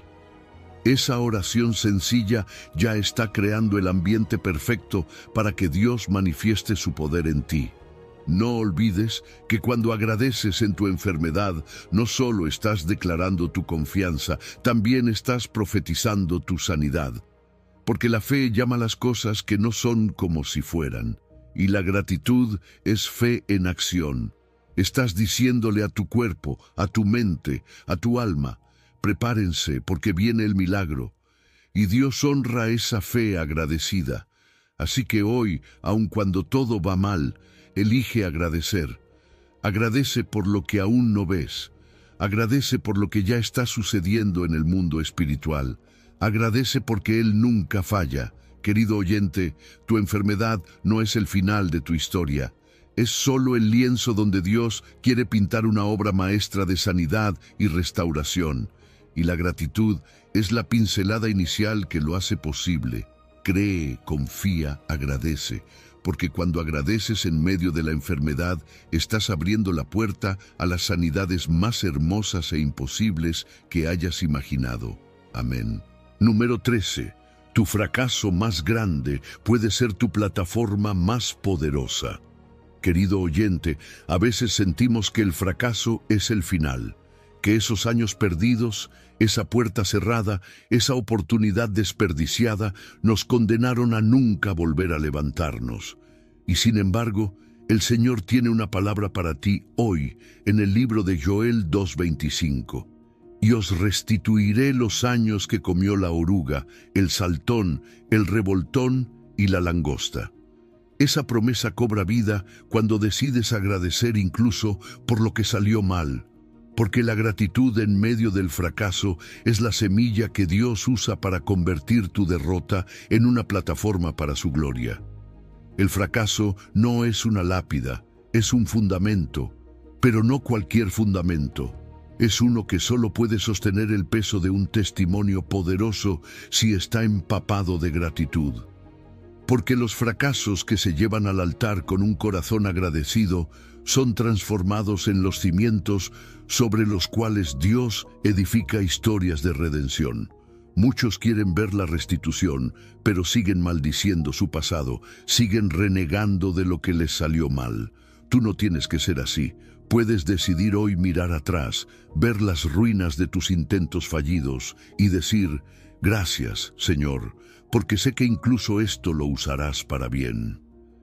Esa oración sencilla ya está creando el ambiente perfecto para que Dios manifieste su poder en ti. No olvides que cuando agradeces en tu enfermedad, no solo estás declarando tu confianza, también estás profetizando tu sanidad. Porque la fe llama las cosas que no son como si fueran, y la gratitud es fe en acción. Estás diciéndole a tu cuerpo, a tu mente, a tu alma: prepárense porque viene el milagro. Y Dios honra esa fe agradecida. Así que hoy, aun cuando todo va mal, elige agradecer. Agradece por lo que aún no ves. Agradece por lo que ya está sucediendo en el mundo espiritual. Agradece porque Él nunca falla. Querido oyente, tu enfermedad no es el final de tu historia. Es solo el lienzo donde Dios quiere pintar una obra maestra de sanidad y restauración. Y la gratitud es la pincelada inicial que lo hace posible. Cree, confía, agradece, porque cuando agradeces en medio de la enfermedad, estás abriendo la puerta a las sanidades más hermosas e imposibles que hayas imaginado. Amén. Número trece. Tu fracaso más grande puede ser tu plataforma más poderosa. Querido oyente, a veces sentimos que el fracaso es el final, que esos años perdidos, esa puerta cerrada, esa oportunidad desperdiciada, nos condenaron a nunca volver a levantarnos. Y sin embargo, el Señor tiene una palabra para ti hoy, en el libro de Joel dos veinticinco. Y os restituiré los años que comió la oruga, el saltón, el revoltón y la langosta. Esa promesa cobra vida cuando decides agradecer incluso por lo que salió mal, porque la gratitud en medio del fracaso es la semilla que Dios usa para convertir tu derrota en una plataforma para su gloria. El fracaso no es una lápida, es un fundamento, pero no cualquier fundamento. Es uno que solo puede sostener el peso de un testimonio poderoso si está empapado de gratitud. Porque los fracasos que se llevan al altar con un corazón agradecido son transformados en los cimientos sobre los cuales Dios edifica historias de redención. Muchos quieren ver la restitución, pero siguen maldiciendo su pasado, siguen renegando de lo que les salió mal. Tú no tienes que ser así. Puedes decidir hoy mirar atrás, ver las ruinas de tus intentos fallidos y decir: gracias, Señor, porque sé que incluso esto lo usarás para bien.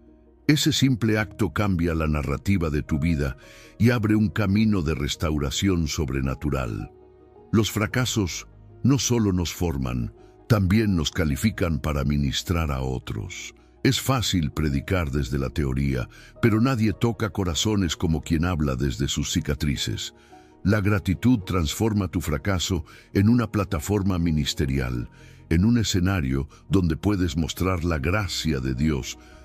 Ese simple acto cambia la narrativa de tu vida y abre un camino de restauración sobrenatural. Los fracasos no solo nos forman, también nos califican para ministrar a otros. Es fácil predicar desde la teoría, pero nadie toca corazones como quien habla desde sus cicatrices. La gratitud transforma tu fracaso en una plataforma ministerial, en un escenario donde puedes mostrar la gracia de Dios,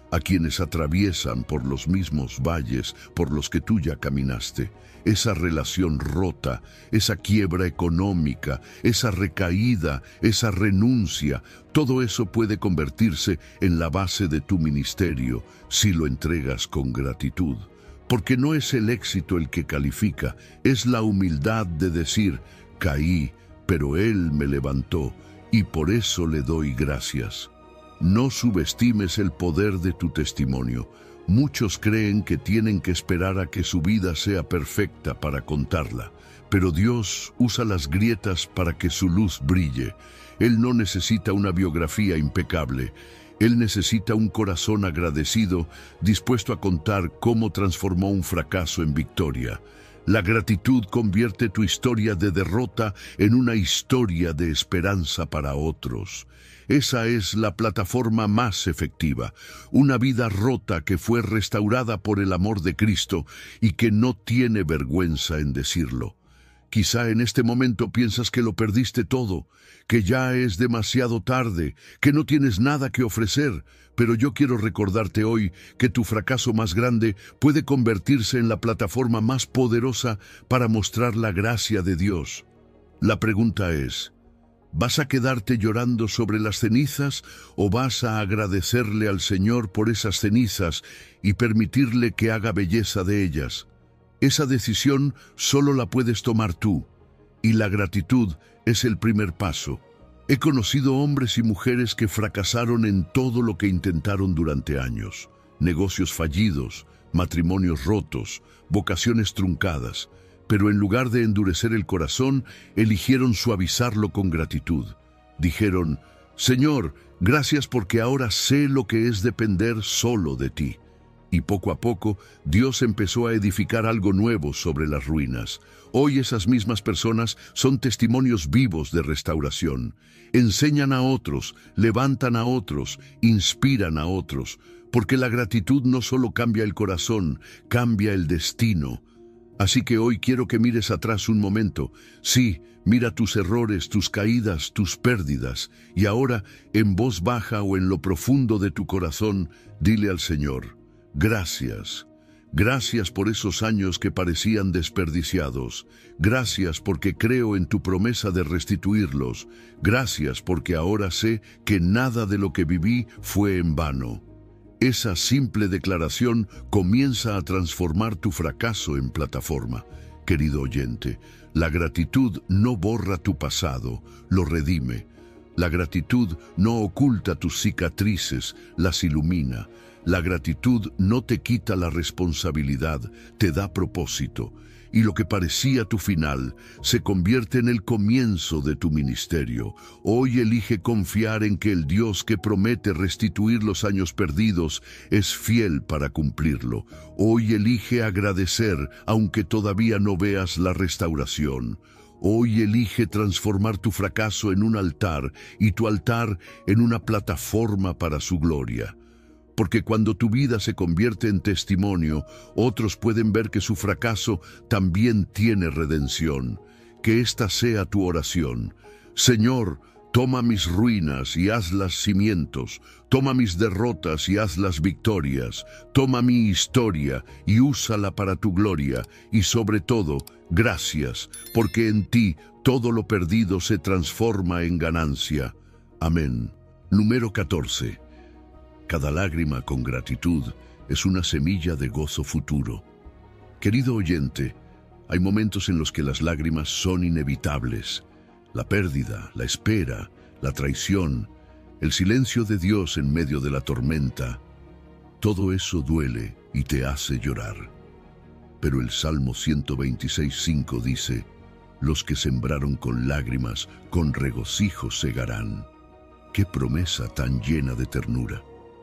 a quienes atraviesan por los mismos valles por los que tú ya caminaste. Esa relación rota, esa quiebra económica, esa recaída, esa renuncia, todo eso puede convertirse en la base de tu ministerio si lo entregas con gratitud. Porque no es el éxito el que califica, es la humildad de decir, caí, pero Él me levantó y por eso le doy gracias. No subestimes el poder de tu testimonio. Muchos creen que tienen que esperar a que su vida sea perfecta para contarla, pero Dios usa las grietas para que su luz brille. Él no necesita una biografía impecable. Él necesita un corazón agradecido, dispuesto a contar cómo transformó un fracaso en victoria. La gratitud convierte tu historia de derrota en una historia de esperanza para otros. Esa es la plataforma más efectiva, una vida rota que fue restaurada por el amor de Cristo y que no tiene vergüenza en decirlo. Quizá en este momento piensas que lo perdiste todo, que ya es demasiado tarde, que no tienes nada que ofrecer, pero yo quiero recordarte hoy que tu fracaso más grande puede convertirse en la plataforma más poderosa para mostrar la gracia de Dios. La pregunta es, ¿vas a quedarte llorando sobre las cenizas o vas a agradecerle al Señor por esas cenizas y permitirle que haga belleza de ellas? Esa decisión solo la puedes tomar tú, y la gratitud es el primer paso. He conocido hombres y mujeres que fracasaron en todo lo que intentaron durante años. Negocios fallidos, matrimonios rotos, vocaciones truncadas. Pero en lugar de endurecer el corazón, eligieron suavizarlo con gratitud. Dijeron, Señor, gracias porque ahora sé lo que es depender solo de ti. Y poco a poco, Dios empezó a edificar algo nuevo sobre las ruinas. Hoy esas mismas personas son testimonios vivos de restauración. Enseñan a otros, levantan a otros, inspiran a otros, porque la gratitud no solo cambia el corazón, cambia el destino. Así que hoy quiero que mires atrás un momento. Sí, mira tus errores, tus caídas, tus pérdidas, y ahora, en voz baja o en lo profundo de tu corazón, dile al Señor, gracias. Gracias por esos años que parecían desperdiciados. Gracias porque creo en tu promesa de restituirlos. Gracias porque ahora sé que nada de lo que viví fue en vano. Esa simple declaración comienza a transformar tu fracaso en plataforma. Querido oyente, la gratitud no borra tu pasado, lo redime. La gratitud no oculta tus cicatrices, las ilumina. La gratitud no te quita la responsabilidad, te da propósito. Y lo que parecía tu final se convierte en el comienzo de tu ministerio. Hoy elige confiar en que el Dios que promete restituir los años perdidos es fiel para cumplirlo. Hoy elige agradecer aunque todavía no veas la restauración. Hoy elige transformar tu fracaso en un altar y tu altar en una plataforma para su gloria. Porque cuando tu vida se convierte en testimonio, otros pueden ver que su fracaso también tiene redención. Que esta sea tu oración. Señor, toma mis ruinas y hazlas cimientos. Toma mis derrotas y hazlas victorias. Toma mi historia y úsala para tu gloria. Y sobre todo, gracias, porque en ti todo lo perdido se transforma en ganancia. Amén. Número catorce. Cada lágrima con gratitud es una semilla de gozo futuro. Querido oyente, hay momentos en los que las lágrimas son inevitables. La pérdida, la espera, la traición, el silencio de Dios en medio de la tormenta. Todo eso duele y te hace llorar. Pero el Salmo ciento veintiséis, cinco dice, los que sembraron con lágrimas, con regocijo segarán. ¡Qué promesa tan llena de ternura!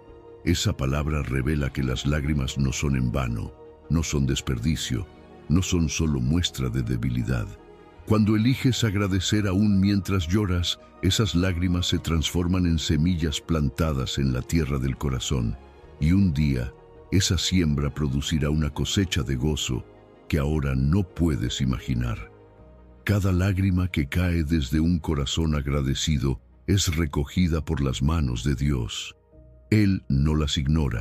Esa palabra revela que las lágrimas no son en vano, no son desperdicio, no son solo muestra de debilidad. Cuando eliges agradecer aún mientras lloras, esas lágrimas se transforman en semillas plantadas en la tierra del corazón, y un día esa siembra producirá una cosecha de gozo que ahora no puedes imaginar. Cada lágrima que cae desde un corazón agradecido es recogida por las manos de Dios. Él no las ignora,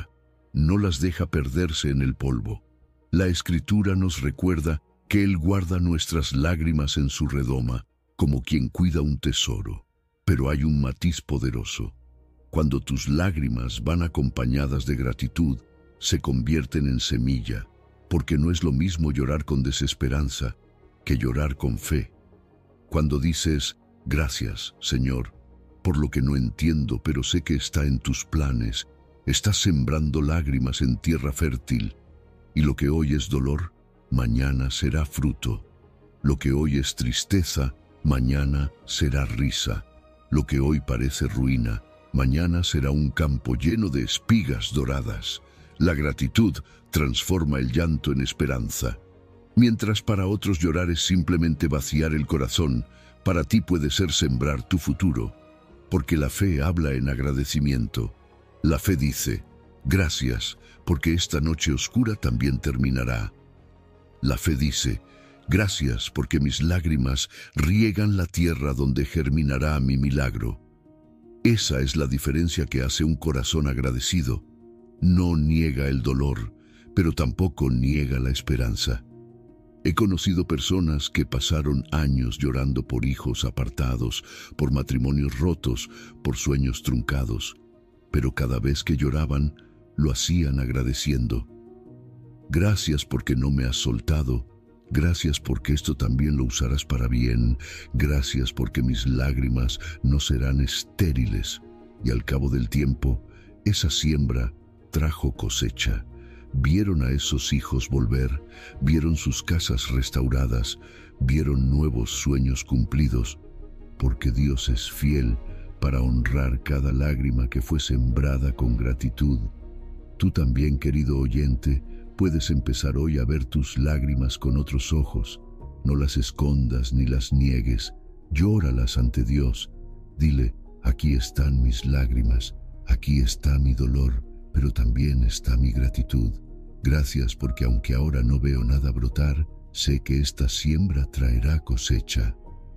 no las deja perderse en el polvo. La Escritura nos recuerda que Él guarda nuestras lágrimas en su redoma, como quien cuida un tesoro. Pero hay un matiz poderoso. Cuando tus lágrimas van acompañadas de gratitud, se convierten en semilla, porque no es lo mismo llorar con desesperanza que llorar con fe. Cuando dices, gracias, Señor, por lo que no entiendo, pero sé que está en tus planes, estás sembrando lágrimas en tierra fértil, y lo que hoy es dolor, mañana será fruto. Lo que hoy es tristeza, mañana será risa. Lo que hoy parece ruina, mañana será un campo lleno de espigas doradas. La gratitud transforma el llanto en esperanza. Mientras para otros llorar es simplemente vaciar el corazón, para ti puede ser sembrar tu futuro, porque la fe habla en agradecimiento. La fe dice, gracias, porque esta noche oscura también terminará. La fe dice, gracias, porque mis lágrimas riegan la tierra donde germinará mi milagro. Esa es la diferencia que hace un corazón agradecido. No niega el dolor, pero tampoco niega la esperanza. He conocido personas que pasaron años llorando por hijos apartados, por matrimonios rotos, por sueños truncados, pero cada vez que lloraban, lo hacían agradeciendo. Gracias porque no me has soltado, gracias porque esto también lo usarás para bien, gracias porque mis lágrimas no serán estériles. Y al cabo del tiempo, esa siembra trajo cosecha. Vieron a esos hijos volver, vieron sus casas restauradas, vieron nuevos sueños cumplidos, porque Dios es fiel para honrar cada lágrima que fue sembrada con gratitud. Tú también, querido oyente, puedes empezar hoy a ver tus lágrimas con otros ojos. No las escondas ni las niegues, llóralas ante Dios. Dile, aquí están mis lágrimas, aquí está mi dolor, pero también está mi gratitud. Gracias porque aunque ahora no veo nada brotar, sé que esta siembra traerá cosecha.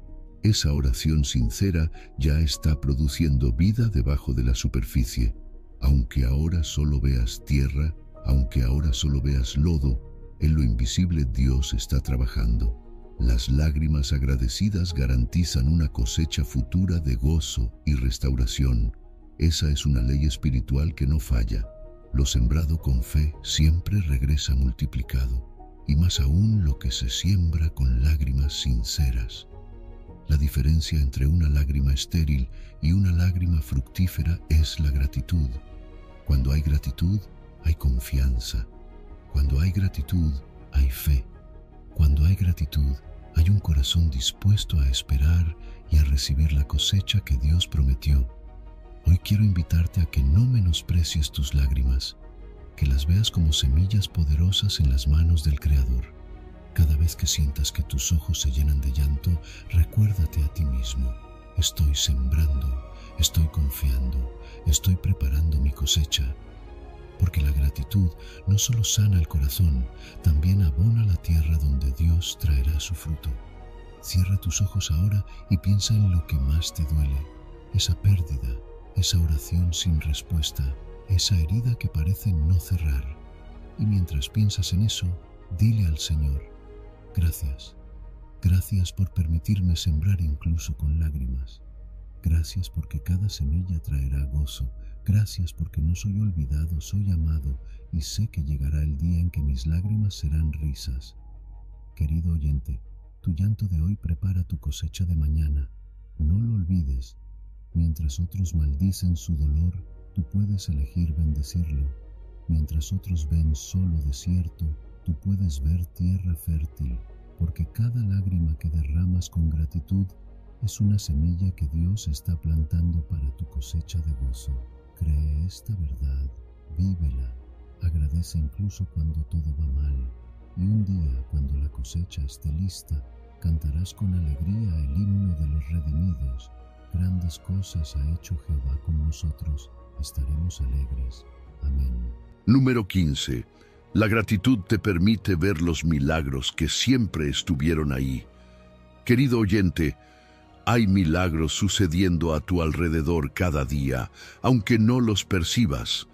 Esa oración sincera ya está produciendo vida debajo de la superficie. Aunque ahora solo veas tierra, aunque ahora solo veas lodo, en lo invisible Dios está trabajando. Las lágrimas agradecidas garantizan una cosecha futura de gozo y restauración. Esa es una ley espiritual que no falla. Lo sembrado con fe siempre regresa multiplicado, y más aún lo que se siembra con lágrimas sinceras. La diferencia entre una lágrima estéril y una lágrima fructífera es la gratitud. Cuando hay gratitud, hay confianza. Cuando hay gratitud, hay fe. Cuando hay gratitud, hay un corazón dispuesto a esperar y a recibir la cosecha que Dios prometió. Hoy quiero invitarte a que no menosprecies tus lágrimas, que las veas como semillas poderosas en las manos del Creador. Cada vez que sientas que tus ojos se llenan de llanto, recuérdate a ti mismo. Estoy sembrando, estoy confiando, estoy preparando mi cosecha. Porque la gratitud no solo sana el corazón, también abona la tierra donde Dios traerá su fruto. Cierra tus ojos ahora y piensa en lo que más te duele, esa pérdida, esa oración sin respuesta, esa herida que parece no cerrar. Y mientras piensas en eso, dile al Señor, gracias, gracias por permitirme sembrar incluso con lágrimas. Gracias porque cada semilla traerá gozo. Gracias porque no soy olvidado, soy amado y sé que llegará el día en que mis lágrimas serán risas. Querido oyente, tu llanto de hoy prepara tu cosecha de mañana. No lo olvides. Mientras otros maldicen su dolor, tú puedes elegir bendecirlo. Mientras otros ven solo desierto, tú puedes ver tierra fértil, porque cada lágrima que derramas con gratitud es una semilla que Dios está plantando para tu cosecha de gozo. Cree esta verdad, vívela, agradece incluso cuando todo va mal, y un día, cuando la cosecha esté lista, cantarás con alegría el himno de los redimidos. Grandes cosas ha hecho Jehová con nosotros, estaremos alegres. Amén. Número quince. La gratitud te permite ver los milagros que siempre estuvieron ahí. Querido oyente, hay milagros sucediendo a tu alrededor cada día, aunque no los percibas.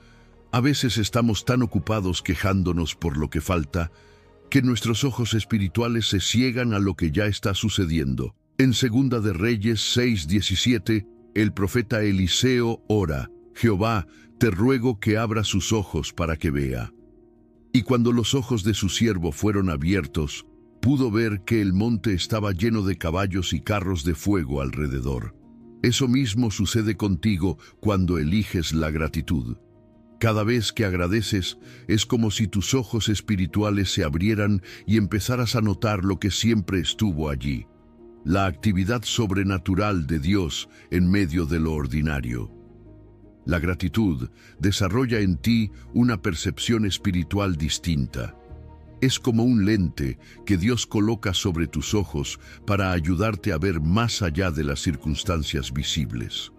A veces estamos tan ocupados quejándonos por lo que falta, que nuestros ojos espirituales se ciegan a lo que ya está sucediendo. En Segunda de Reyes seis diecisiete, el profeta Eliseo ora: Jehová, te ruego que abra sus ojos para que vea. Y cuando los ojos de su siervo fueron abiertos, pudo ver que el monte estaba lleno de caballos y carros de fuego alrededor. Eso mismo sucede contigo cuando eliges la gratitud. Cada vez que agradeces, es como si tus ojos espirituales se abrieran y empezaras a notar lo que siempre estuvo allí: la actividad sobrenatural de Dios en medio de lo ordinario. La gratitud desarrolla en ti una percepción espiritual distinta. Es como un lente que Dios coloca sobre tus ojos para ayudarte a ver más allá de las circunstancias visibles.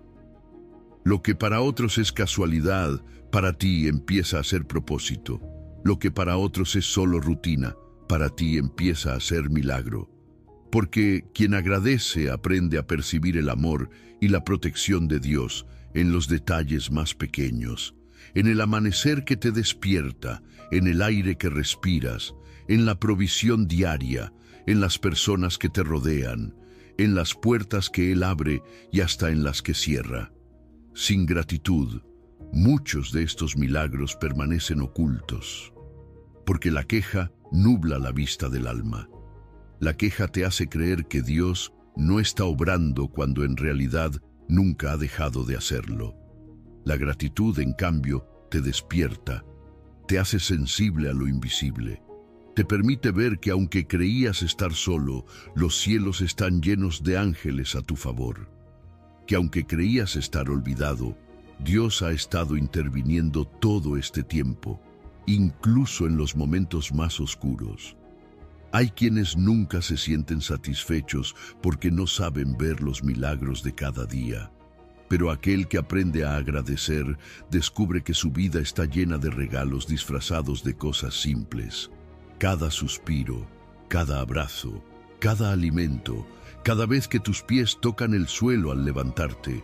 Lo que para otros es casualidad, para ti empieza a ser propósito. Lo que para otros es solo rutina, para ti empieza a ser milagro. Porque quien agradece aprende a percibir el amor y la protección de Dios en los detalles más pequeños, en el amanecer que te despierta, en el aire que respiras, en la provisión diaria, en las personas que te rodean, en las puertas que Él abre y hasta en las que cierra. Sin gratitud, muchos de estos milagros permanecen ocultos, porque la queja nubla la vista del alma. La queja te hace creer que Dios no está obrando cuando en realidad nunca ha dejado de hacerlo. La gratitud, en cambio, te despierta, te hace sensible a lo invisible. Te permite ver que aunque creías estar solo, los cielos están llenos de ángeles a tu favor. Que aunque creías estar olvidado, Dios ha estado interviniendo todo este tiempo, incluso en los momentos más oscuros. Hay quienes nunca se sienten satisfechos porque no saben ver los milagros de cada día. Pero aquel que aprende a agradecer descubre que su vida está llena de regalos disfrazados de cosas simples. Cada suspiro, cada abrazo, cada alimento, cada vez que tus pies tocan el suelo al levantarte,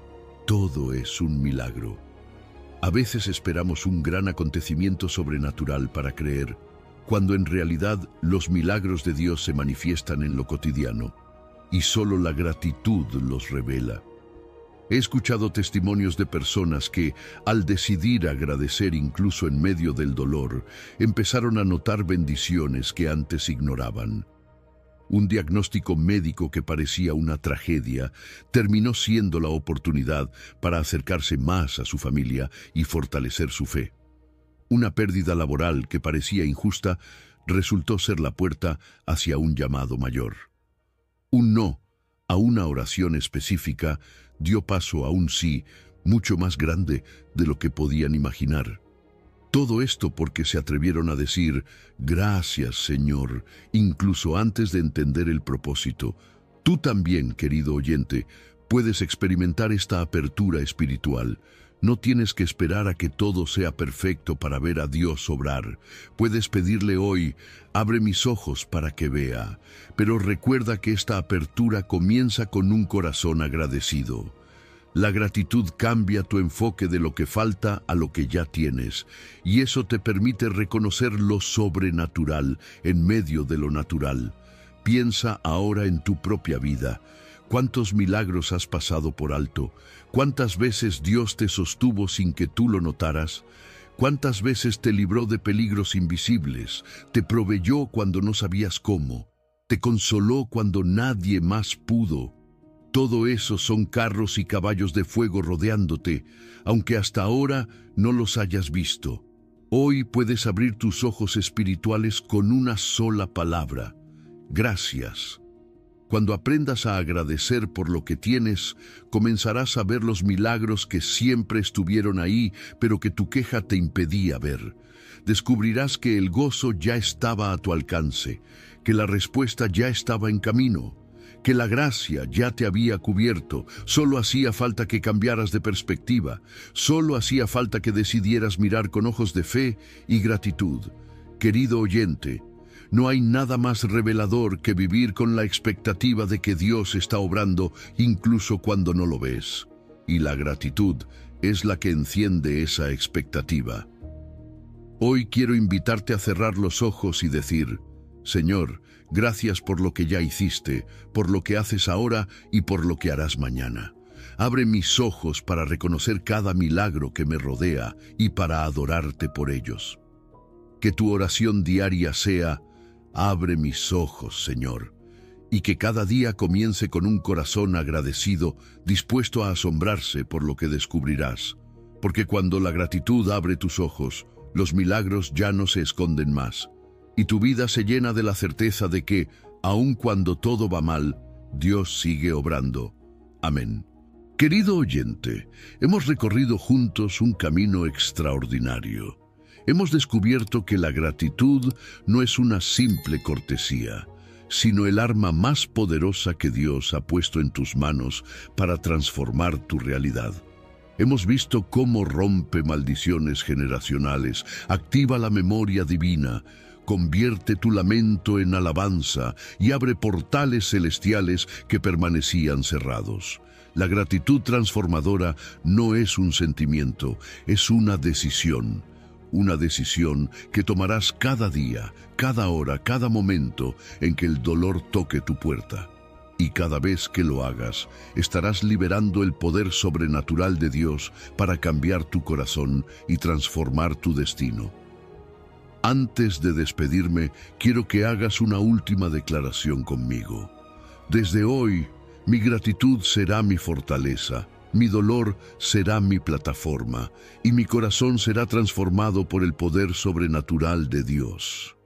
todo es un milagro. A veces esperamos un gran acontecimiento sobrenatural para creer, cuando en realidad los milagros de Dios se manifiestan en lo cotidiano, y solo la gratitud los revela. He escuchado testimonios de personas que, al decidir agradecer incluso en medio del dolor, empezaron a notar bendiciones que antes ignoraban. Un diagnóstico médico que parecía una tragedia terminó siendo la oportunidad para acercarse más a su familia y fortalecer su fe. Una pérdida laboral que parecía injusta resultó ser la puerta hacia un llamado mayor. Un no a una oración específica dio paso a un sí mucho más grande de lo que podían imaginar. Todo esto porque se atrevieron a decir: gracias, Señor, incluso antes de entender el propósito. Tú también, querido oyente, puedes experimentar esta apertura espiritual. No tienes que esperar a que todo sea perfecto para ver a Dios obrar. Puedes pedirle hoy: abre mis ojos para que vea. Pero recuerda que esta apertura comienza con un corazón agradecido. La gratitud cambia tu enfoque de lo que falta a lo que ya tienes, y eso te permite reconocer lo sobrenatural en medio de lo natural. Piensa ahora en tu propia vida. ¿Cuántos milagros has pasado por alto? ¿Cuántas veces Dios te sostuvo sin que tú lo notaras? ¿Cuántas veces te libró de peligros invisibles? Te proveyó cuando no sabías cómo. Te consoló cuando nadie más pudo. Todo eso son carros y caballos de fuego rodeándote, aunque hasta ahora no los hayas visto. Hoy puedes abrir tus ojos espirituales con una sola palabra: gracias. Cuando aprendas a agradecer por lo que tienes, comenzarás a ver los milagros que siempre estuvieron ahí, pero que tu queja te impedía ver. Descubrirás que el gozo ya estaba a tu alcance, que la respuesta ya estaba en camino, que la gracia ya te había cubierto. Solo hacía falta que cambiaras de perspectiva, solo hacía falta que decidieras mirar con ojos de fe y gratitud. Querido oyente, no hay nada más revelador que vivir con la expectativa de que Dios está obrando incluso cuando no lo ves. Y la gratitud es la que enciende esa expectativa. Hoy quiero invitarte a cerrar los ojos y decir: Señor, gracias por lo que ya hiciste, por lo que haces ahora y por lo que harás mañana. Abre mis ojos para reconocer cada milagro que me rodea y para adorarte por ellos. Que tu oración diaria sea: abre mis ojos, Señor, y que cada día comience con un corazón agradecido, dispuesto a asombrarse por lo que descubrirás. Porque cuando la gratitud abre tus ojos, los milagros ya no se esconden más, y tu vida se llena de la certeza de que, aun cuando todo va mal, Dios sigue obrando. Amén. Querido oyente, hemos recorrido juntos un camino extraordinario. Hemos descubierto que la gratitud no es una simple cortesía, sino el arma más poderosa que Dios ha puesto en tus manos para transformar tu realidad. Hemos visto cómo rompe maldiciones generacionales, activa la memoria divina, convierte tu lamento en alabanza y abre portales celestiales que permanecían cerrados. La gratitud transformadora no es un sentimiento, es una decisión. Una decisión que tomarás cada día, cada hora, cada momento en que el dolor toque tu puerta. Y cada vez que lo hagas, estarás liberando el poder sobrenatural de Dios para cambiar tu corazón y transformar tu destino. Antes de despedirme, quiero que hagas una última declaración conmigo. Desde hoy, mi gratitud será mi fortaleza, mi dolor será mi plataforma, y mi corazón será transformado por el poder sobrenatural de Dios.